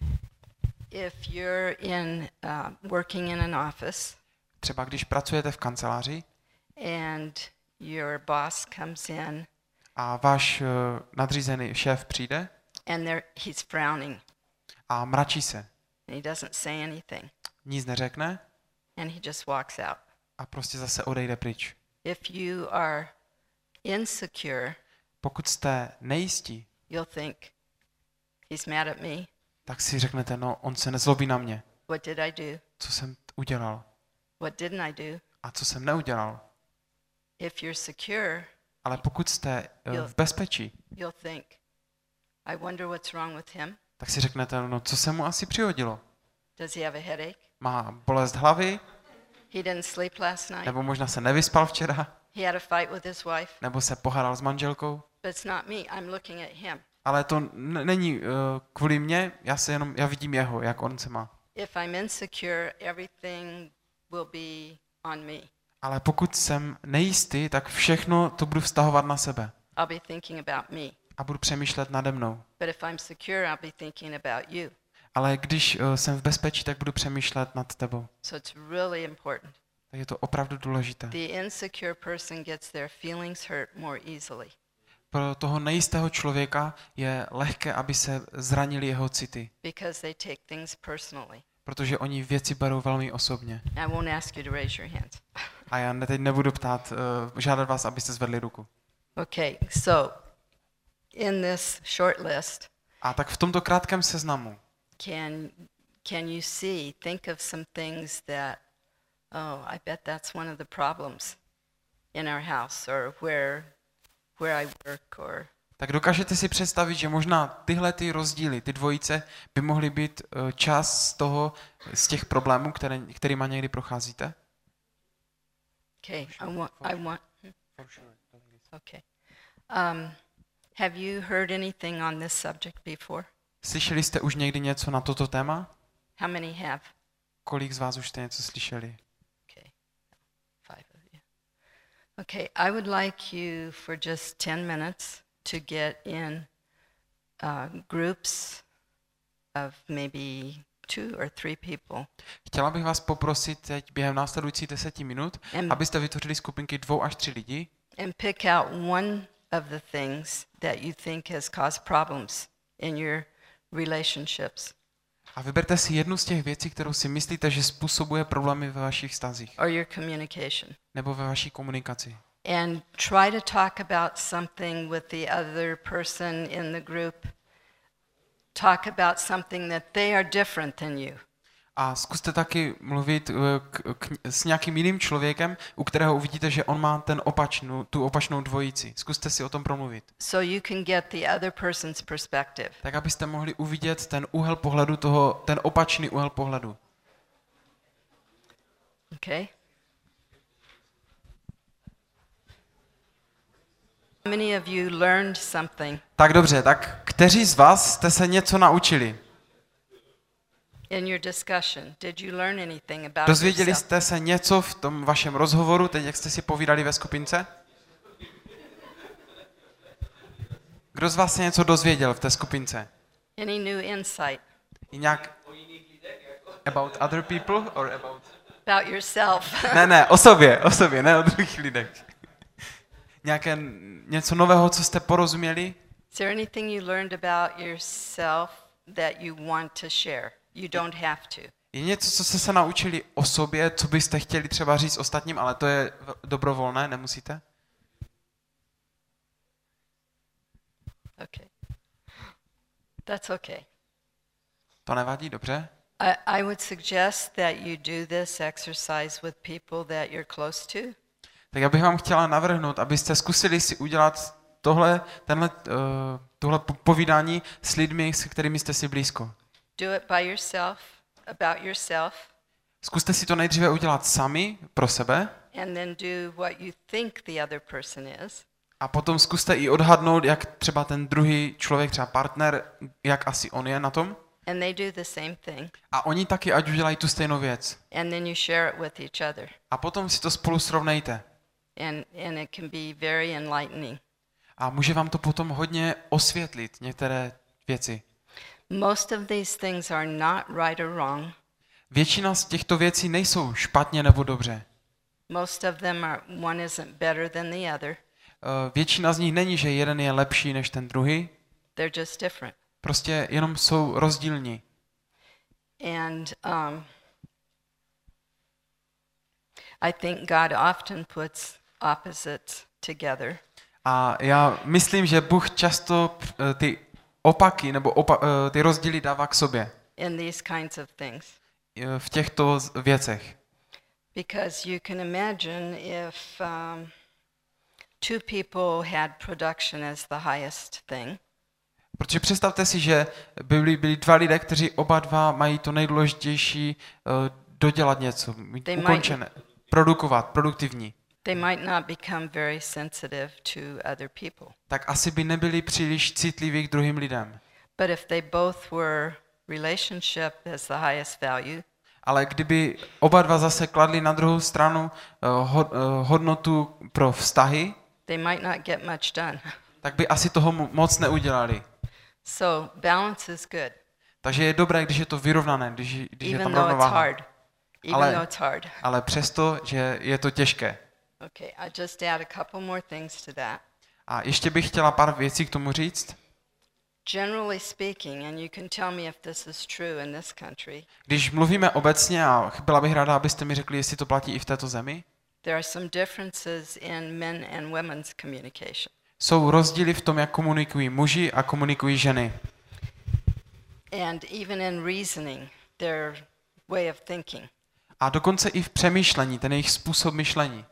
Speaker 1: If you're in uh, working in an office
Speaker 2: Třeba když pracujete v kanceláři
Speaker 1: and your boss comes in
Speaker 2: a váš uh, nadřízený šéf přijde
Speaker 1: and there he's frowning
Speaker 2: a mračí se,
Speaker 1: and he doesn't say anything
Speaker 2: nic neřekne
Speaker 1: and he just walks out.
Speaker 2: a prostě zase odejde pryč.
Speaker 1: If you are insecure,
Speaker 2: Pokud jste nejistí,
Speaker 1: you'll think he's mad at me.
Speaker 2: tak si řeknete, no on se nezlobí na mě.
Speaker 1: What did I do?
Speaker 2: Co jsem udělal
Speaker 1: What didn't I do?
Speaker 2: a co jsem neudělal.
Speaker 1: If you're secure,
Speaker 2: Ale pokud jste uh,
Speaker 1: Jo.
Speaker 2: v bezpečí,
Speaker 1: you'll think, I wonder what's wrong with him.
Speaker 2: tak si řeknete, no co se mu asi přihodilo.
Speaker 1: Does he have a headache?
Speaker 2: Má bolest hlavy,
Speaker 1: He didn't sleep last night.
Speaker 2: nebo možná se nevyspal včera,
Speaker 1: He had a fight with his wife.
Speaker 2: nebo se pohádal s manželkou.
Speaker 1: But it's not me. I'm looking at him.
Speaker 2: Ale to n- není uh, kvůli mně, já se jenom, já vidím jeho, jak on se má.
Speaker 1: If I'm insecure, everything will be on me.
Speaker 2: Ale pokud jsem nejistý, tak všechno to budu vztahovat na sebe
Speaker 1: I'll be thinking about me.
Speaker 2: a budu přemýšlet nade mnou.
Speaker 1: But if I'm secure, I'll be thinking about you.
Speaker 2: Ale když uh, jsem v bezpečí, tak budu přemýšlet nad tebou.
Speaker 1: So it's really important.
Speaker 2: Tak je to opravdu důležité.
Speaker 1: The insecure person gets their feelings hurt more easily.
Speaker 2: Pro toho nejistého člověka je lehké, aby se zranili jeho city,
Speaker 1: Because they take things personally.
Speaker 2: protože oni věci berou velmi osobně.
Speaker 1: I won't ask you to raise your hands.
Speaker 2: A já ne- teď nebudu ptát, uh, žádat vás, abyste zvedli ruku.
Speaker 1: Okay, so in this short list,
Speaker 2: A tak v tomto krátkém seznamu
Speaker 1: can can you see, think of some things that, oh, I bet that's one of the problems in our house or where where I work or
Speaker 2: tak dokážete si představit, že možná tyhle ty rozdíly, ty dvojice, by mohly být uh, část z toho, z těch problémů, které, kterýma někdy procházíte?
Speaker 1: okay, I want I want hmm? Okay. Um, have you heard anything on this subject before?
Speaker 2: Slyšeli jste už někdy něco na toto téma?
Speaker 1: How many have?
Speaker 2: Kolik z vás už jste něco slyšeli?
Speaker 1: Okay. Five of you. Okay, I would like you for just ten minutes to get in uh, groups of maybe two or three people.
Speaker 2: Chtěla bych vás poprosit teď během následujících deseti minut,
Speaker 1: And-
Speaker 2: abyste vytvořili skupinky dvou až tři lidí
Speaker 1: and pick out one of the things that you think has caused problems in your relationships
Speaker 2: a vyberte si jednu z těch věcí, kterou si myslíte, že způsobuje problémy ve vašich vztazích
Speaker 1: or your communication.
Speaker 2: nebo ve vaší komunikaci.
Speaker 1: And try to talk about something with the other person in the group. Talk about something that they are different than you.
Speaker 2: A zkuste taky mluvit eh, k, k, s nějakým jiným člověkem, u kterého uvidíte, že on má ten opačnou, tu opačnou dvojici. Zkuste si o tom promluvit.
Speaker 1: So you can get the other person's perspective.
Speaker 2: Tak, abyste mohli uvidět ten úhel pohledu toho, ten opačný úhel pohledu.
Speaker 1: Okay? How many of you learned something
Speaker 2: Tak dobře, tak kteří z vás jste se něco naučili?
Speaker 1: in your discussion? Did you learn anything about
Speaker 2: Dozvěděli
Speaker 1: yourself?
Speaker 2: jste se něco v tom vašem rozhovoru, teď jak jste si povídali ve skupince? Kdo z vás se něco dozvěděl v té skupince?
Speaker 1: Any new insight
Speaker 2: I nějak... About other people or about...
Speaker 1: about yourself?
Speaker 2: Ne, ne, o sobě, o sobě, ne o druhých lidech. Nějaké něco nového, co jste porozuměli?
Speaker 1: Is there anything you learned about yourself that you want to share? You don't have to.
Speaker 2: Je něco, co jste se naučili o sobě, co byste chtěli třeba říct ostatním, ale to je v- dobrovolné, nemusíte?
Speaker 1: Okay. That's okay.
Speaker 2: To nevadí, dobře?
Speaker 1: I, I would suggest that you do this exercise with people that you're close to.
Speaker 2: Tak já bych vám chtěla navrhnout, abyste zkusili si udělat tohle, tenhle, uh, tohle po- povídání s lidmi, s kterými jste si blízko.
Speaker 1: Do it by yourself, about yourself,
Speaker 2: Zkuste si to nejdříve udělat sami, pro sebe,
Speaker 1: and then do what you think the other person is.
Speaker 2: a potom zkuste i odhadnout, jak třeba ten druhý člověk, třeba partner, jak asi on je na tom.
Speaker 1: And they do the same thing.
Speaker 2: A oni taky ať udělají tu stejnou věc.
Speaker 1: And then you share it with each other.
Speaker 2: A potom si to spolu srovnejte.
Speaker 1: And, and it can be very enlightening.
Speaker 2: A může vám to potom hodně osvětlit některé věci.
Speaker 1: Most of these things are not right or wrong.
Speaker 2: Většina z těchto věcí nejsou špatně nebo dobře.
Speaker 1: Most of them are, one isn't better than the other.
Speaker 2: Eh, Většina z nich není, že jeden je lepší než ten druhý.
Speaker 1: They're just different.
Speaker 2: Prostě jenom jsou rozdílní.
Speaker 1: And um, I think God often puts opposites together.
Speaker 2: A já myslím, že Bůh často eh, ty opaky nebo opa- eh, ty rozdíly dává k sobě
Speaker 1: In these kinds of things.
Speaker 2: eh, v těchto z- věcech.
Speaker 1: Because you can imagine if um, two people had production as the highest thing,
Speaker 2: Protože představte si, že byli, byli dva lidé, kteří oba dva mají to nejdůležitější eh, dodělat něco, mít
Speaker 1: They might-
Speaker 2: ukončené, produkovat, produktivní.
Speaker 1: they might not become very sensitive to other people.
Speaker 2: Tak asi by nebyli příliš citliví k druhým lidem.
Speaker 1: But if they both were relationship as the highest value,
Speaker 2: Ale kdyby oba dva zase kladli na druhou stranu eh, ho- eh, hodnotu pro vztahy,
Speaker 1: they might not get much done.
Speaker 2: tak by asi toho mo- moc neudělali.
Speaker 1: So balance is good,
Speaker 2: Takže je dobré, když je to vyrovnané, když, když je
Speaker 1: even
Speaker 2: tam
Speaker 1: though it's
Speaker 2: rovnováha.
Speaker 1: hard. Even
Speaker 2: Ale-
Speaker 1: though it's hard.
Speaker 2: Ale přesto, že je to těžké.
Speaker 1: Okay, I'll just add a couple more things to that.
Speaker 2: A ještě bych chtěla pár věcí k tomu říct.
Speaker 1: Generally speaking, and you can tell me if this is true in this country,
Speaker 2: Když mluvíme obecně, a byla bych ráda, abyste mi řekli, jestli to platí i v této zemi,
Speaker 1: there are some differences in men and women's communication.
Speaker 2: jsou rozdíly v tom, jak komunikují muži a komunikují ženy.
Speaker 1: And even in reasoning, their way of thinking.
Speaker 2: A dokonce i v přemýšlení, ten jejich způsob myšlení.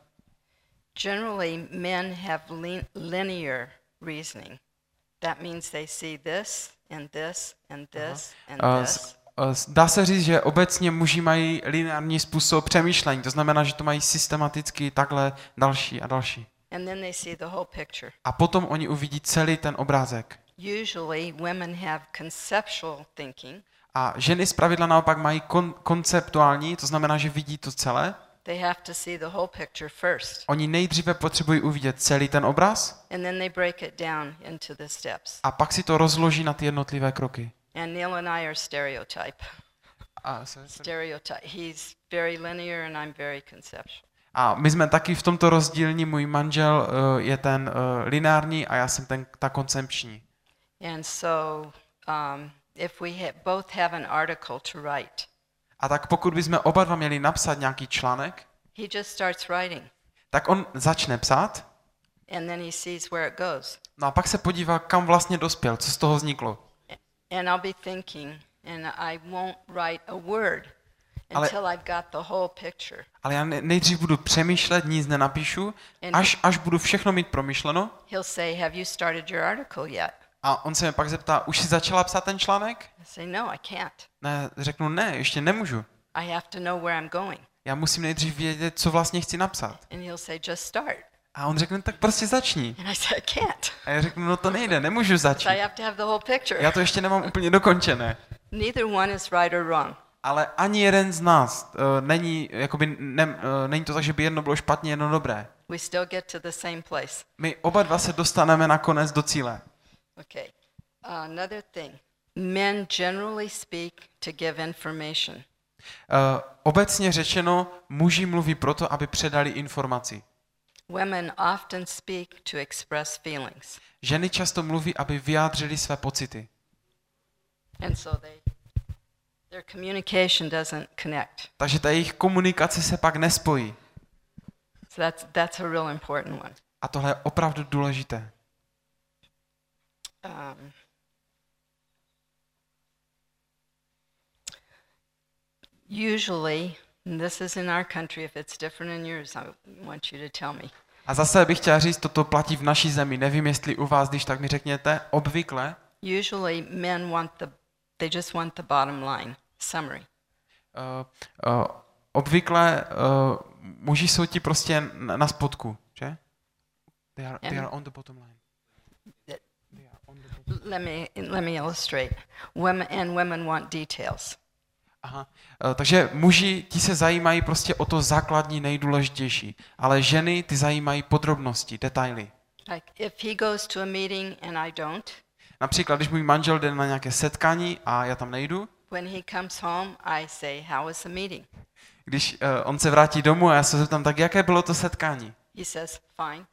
Speaker 1: Generally, men have lin- linear reasoning. That means they see this and this and this and
Speaker 2: Uh,
Speaker 1: this.
Speaker 2: s- uh, s- Dá se říct, že obecně muži mají lineární způsob přemýšlení, to znamená, že to mají systematicky takhle další a další.
Speaker 1: And then they see the whole picture.
Speaker 2: A potom oni uvidí celý ten obrázek.
Speaker 1: Usually, women have conceptual thinking.
Speaker 2: A ženy zpravidla naopak mají kon- konceptuální, to znamená, že vidí to celé.
Speaker 1: They have to see the whole picture first.
Speaker 2: Oni nejdříve potřebují uvidět celý ten obraz
Speaker 1: And then they break it down into the steps.
Speaker 2: a pak si to rozloží na ty jednotlivé kroky.
Speaker 1: And Neil and I are stereotype.
Speaker 2: A, se- se-
Speaker 1: Stereotype. He's very linear and I'm very conceptual.
Speaker 2: a my jsme taky v tomto rozdílní, můj manžel uh, je ten uh, lineární a já jsem ten, ta koncepční.
Speaker 1: And so um, if we ha- both have an article to write,
Speaker 2: A tak pokud bychom oba dva měli napsat nějaký článek,
Speaker 1: he just starts writing.
Speaker 2: tak on začne psát,
Speaker 1: And then he sees where it goes.
Speaker 2: no a pak se podívá, kam vlastně dospěl, co z toho vzniklo.
Speaker 1: And I'll be thinking, and I won't write a word
Speaker 2: Ale-
Speaker 1: until I've got the whole picture.
Speaker 2: Ale já ne- nejdřív budu přemýšlet, nic nenapíšu, až, až budu všechno mít promyšleno.
Speaker 1: He'll say, have you started your article yet?
Speaker 2: A on se mě pak zeptá, už jsi začala psát ten článek?
Speaker 1: I say, no, I can't.
Speaker 2: Ne, řeknu, ne, ještě nemůžu.
Speaker 1: I have to know where I'm going.
Speaker 2: Já musím nejdřív vědět, co vlastně chci napsat.
Speaker 1: And he'll say, just start.
Speaker 2: A on řekne, tak prostě začni.
Speaker 1: And I say, I can't.
Speaker 2: A já řeknu, no to nejde, nemůžu
Speaker 1: So I
Speaker 2: začít.
Speaker 1: have to have the whole picture.
Speaker 2: Já to ještě nemám úplně dokončené.
Speaker 1: Neither one is right or wrong.
Speaker 2: Ale ani jeden z nás uh, není, jakoby, ne, uh, není to tak, že by jedno bylo špatně, jedno dobré.
Speaker 1: We still get to the same place.
Speaker 2: My oba dva se dostaneme nakonec do cíle.
Speaker 1: Okay. Uh, another thing. Men generally speak to give information.
Speaker 2: Uh, obecně řečeno, muži mluví proto, aby předali informaci.
Speaker 1: Women often speak to express feelings.
Speaker 2: Ženy často mluví, aby vyjádřili své pocity.
Speaker 1: And so they, their communication doesn't connect.
Speaker 2: Takže ta jejich komunikace se pak nespojí.
Speaker 1: So that's, that's a real important one.
Speaker 2: A tohle je opravdu důležité.
Speaker 1: um, usually, and this is in our country, if it's different in yours, I want you to tell me.
Speaker 2: A zase bych chtěla říct, toto platí v naší zemi. Nevím, jestli u vás, když tak mi řekněte, obvykle,
Speaker 1: Usually men want the, they just want the bottom line, summary.
Speaker 2: uh, uh, obvykle uh, muži jsou ti prostě na, na spodku, že? They are, they are on the bottom line. They are on the bottom.
Speaker 1: Let me, let me illustrate. Women and women want details.
Speaker 2: Aha. Uh, takže muži, ti se zajímají prostě o to základní, nejdůležitější, ale ženy, ty zajímají podrobnosti, detaily.
Speaker 1: Like if he goes to a meeting and I don't,
Speaker 2: Například, když můj manžel jde na nějaké setkání a já tam nejdu,
Speaker 1: when he comes home, I say, how was the meeting?
Speaker 2: když uh, on se vrátí domů a já se zeptám, tak jaké bylo to setkání?
Speaker 1: He says, fine.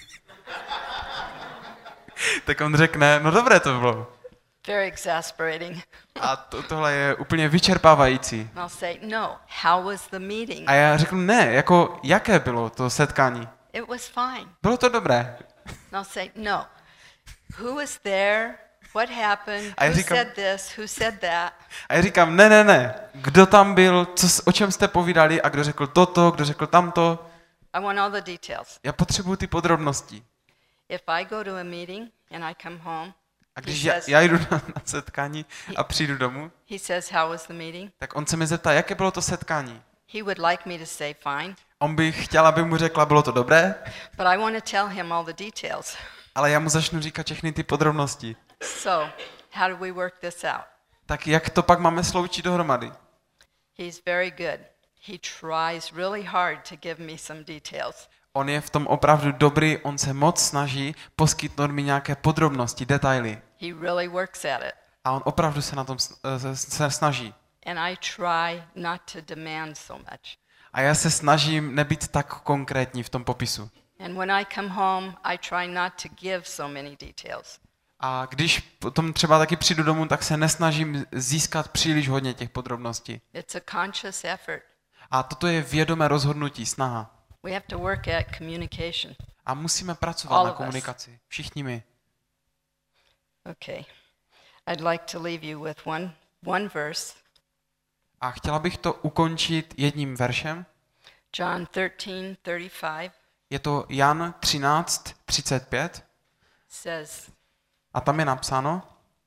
Speaker 2: Tak on řekne, no dobré to bylo.
Speaker 1: Very exasperating.
Speaker 2: A to, tohle je úplně vyčerpávající.
Speaker 1: And I'll say, no, how was the meeting?
Speaker 2: A já řeknu, ne, jako jaké bylo to setkání?
Speaker 1: It was fine.
Speaker 2: Bylo to dobré.
Speaker 1: And I'll say, no, who was there? What happened?
Speaker 2: A já
Speaker 1: Who
Speaker 2: říkám-
Speaker 1: said this? Who said that?
Speaker 2: A já říkám, ne, ne, ne, kdo tam byl, co, s- o čem jste povídali a kdo řekl toto, kdo řekl tamto.
Speaker 1: I want all the details.
Speaker 2: Já potřebuju ty podrobnosti.
Speaker 1: If I go to a meeting and I come home,
Speaker 2: A když
Speaker 1: he
Speaker 2: já,
Speaker 1: says,
Speaker 2: já jdu na, na setkání a přijdu domů,
Speaker 1: he says, how was the meeting?
Speaker 2: tak on se mi zeptá, jaké bylo to setkání.
Speaker 1: He would like me to say, fine,
Speaker 2: On by chtěl, aby mu řekla, bylo to dobré,
Speaker 1: but I want to tell him all the details.
Speaker 2: ale já mu začnu říkat všechny ty podrobnosti.
Speaker 1: So, how do we work this out?
Speaker 2: Tak jak to pak máme sloučit dohromady?
Speaker 1: He's very good. He tries really hard to give me some details.
Speaker 2: On je v tom opravdu dobrý, on se moc snaží poskytnout mi nějaké podrobnosti, detaily.
Speaker 1: He really works at it.
Speaker 2: A on opravdu se na tom s- eh, se snaží.
Speaker 1: And I try not to demand so much.
Speaker 2: A já se snažím nebýt tak konkrétní v tom popisu.
Speaker 1: And when I come home, I try not to give so many details.
Speaker 2: A když potom třeba taky přijdu domů, tak se nesnažím získat příliš hodně těch podrobností.
Speaker 1: It's a conscious effort.
Speaker 2: A toto je vědomé rozhodnutí, snaha.
Speaker 1: We have to work at communication.
Speaker 2: A musíme pracovat
Speaker 1: All
Speaker 2: na
Speaker 1: of us.
Speaker 2: komunikaci. Všichni my.
Speaker 1: Okay. I'd like to leave you with one, one verse,
Speaker 2: A chtěla bych to ukončit jedním veršem.
Speaker 1: John thirteen thirty-five
Speaker 2: Je to Jan třináct třicet pět.
Speaker 1: says,
Speaker 2: A tam je napsáno.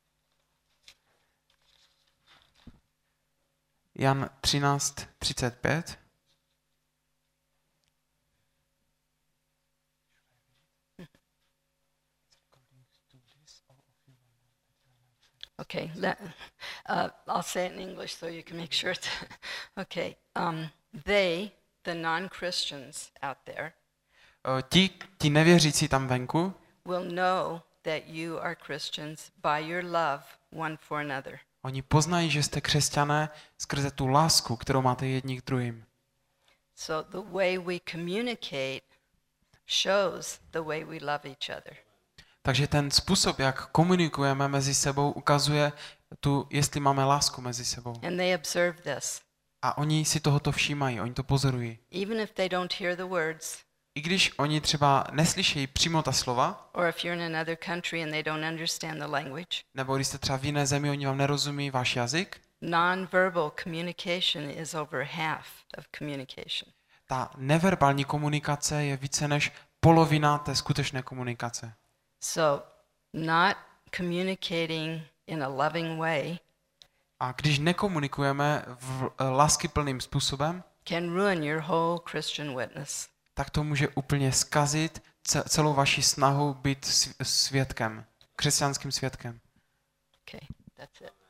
Speaker 2: Jan třináct třicet pět.
Speaker 1: okay, let, uh, I'll say it in English so you can make sure it's, okay. Um, they, the non-Christians out there,
Speaker 2: Eh, Ti, ti nevěřící tam venku
Speaker 1: will know that you are Christians by your love one for another.
Speaker 2: Oni poznají, že jste křesťané skrze tu lásku, kterou máte jedni k druhým.
Speaker 1: So the way we communicate shows the way we love each other.
Speaker 2: Takže ten způsob, jak komunikujeme mezi sebou, ukazuje tu, jestli máme lásku mezi sebou.
Speaker 1: And they observe this.
Speaker 2: A oni si tohoto všímají, oni to pozorují.
Speaker 1: Even if they don't hear the words,
Speaker 2: I když oni třeba neslyšejí přímo ta slova,
Speaker 1: or if you're in another country and they don't understand the language,
Speaker 2: nebo když jste třeba v jiné zemi, oni vám nerozumí váš jazyk,
Speaker 1: nonverbal communication is over half of communication.
Speaker 2: ta neverbální komunikace je více než polovina té skutečné komunikace.
Speaker 1: So not communicating in a loving way
Speaker 2: A když nekomunikujeme v eh, láskyplným způsobem,
Speaker 1: can ruin your whole Christian witness.
Speaker 2: tak to může úplně zkazit ce- celou vaši snahu být sv- svědkem, křesťanským svědkem.
Speaker 1: Okay, that's it.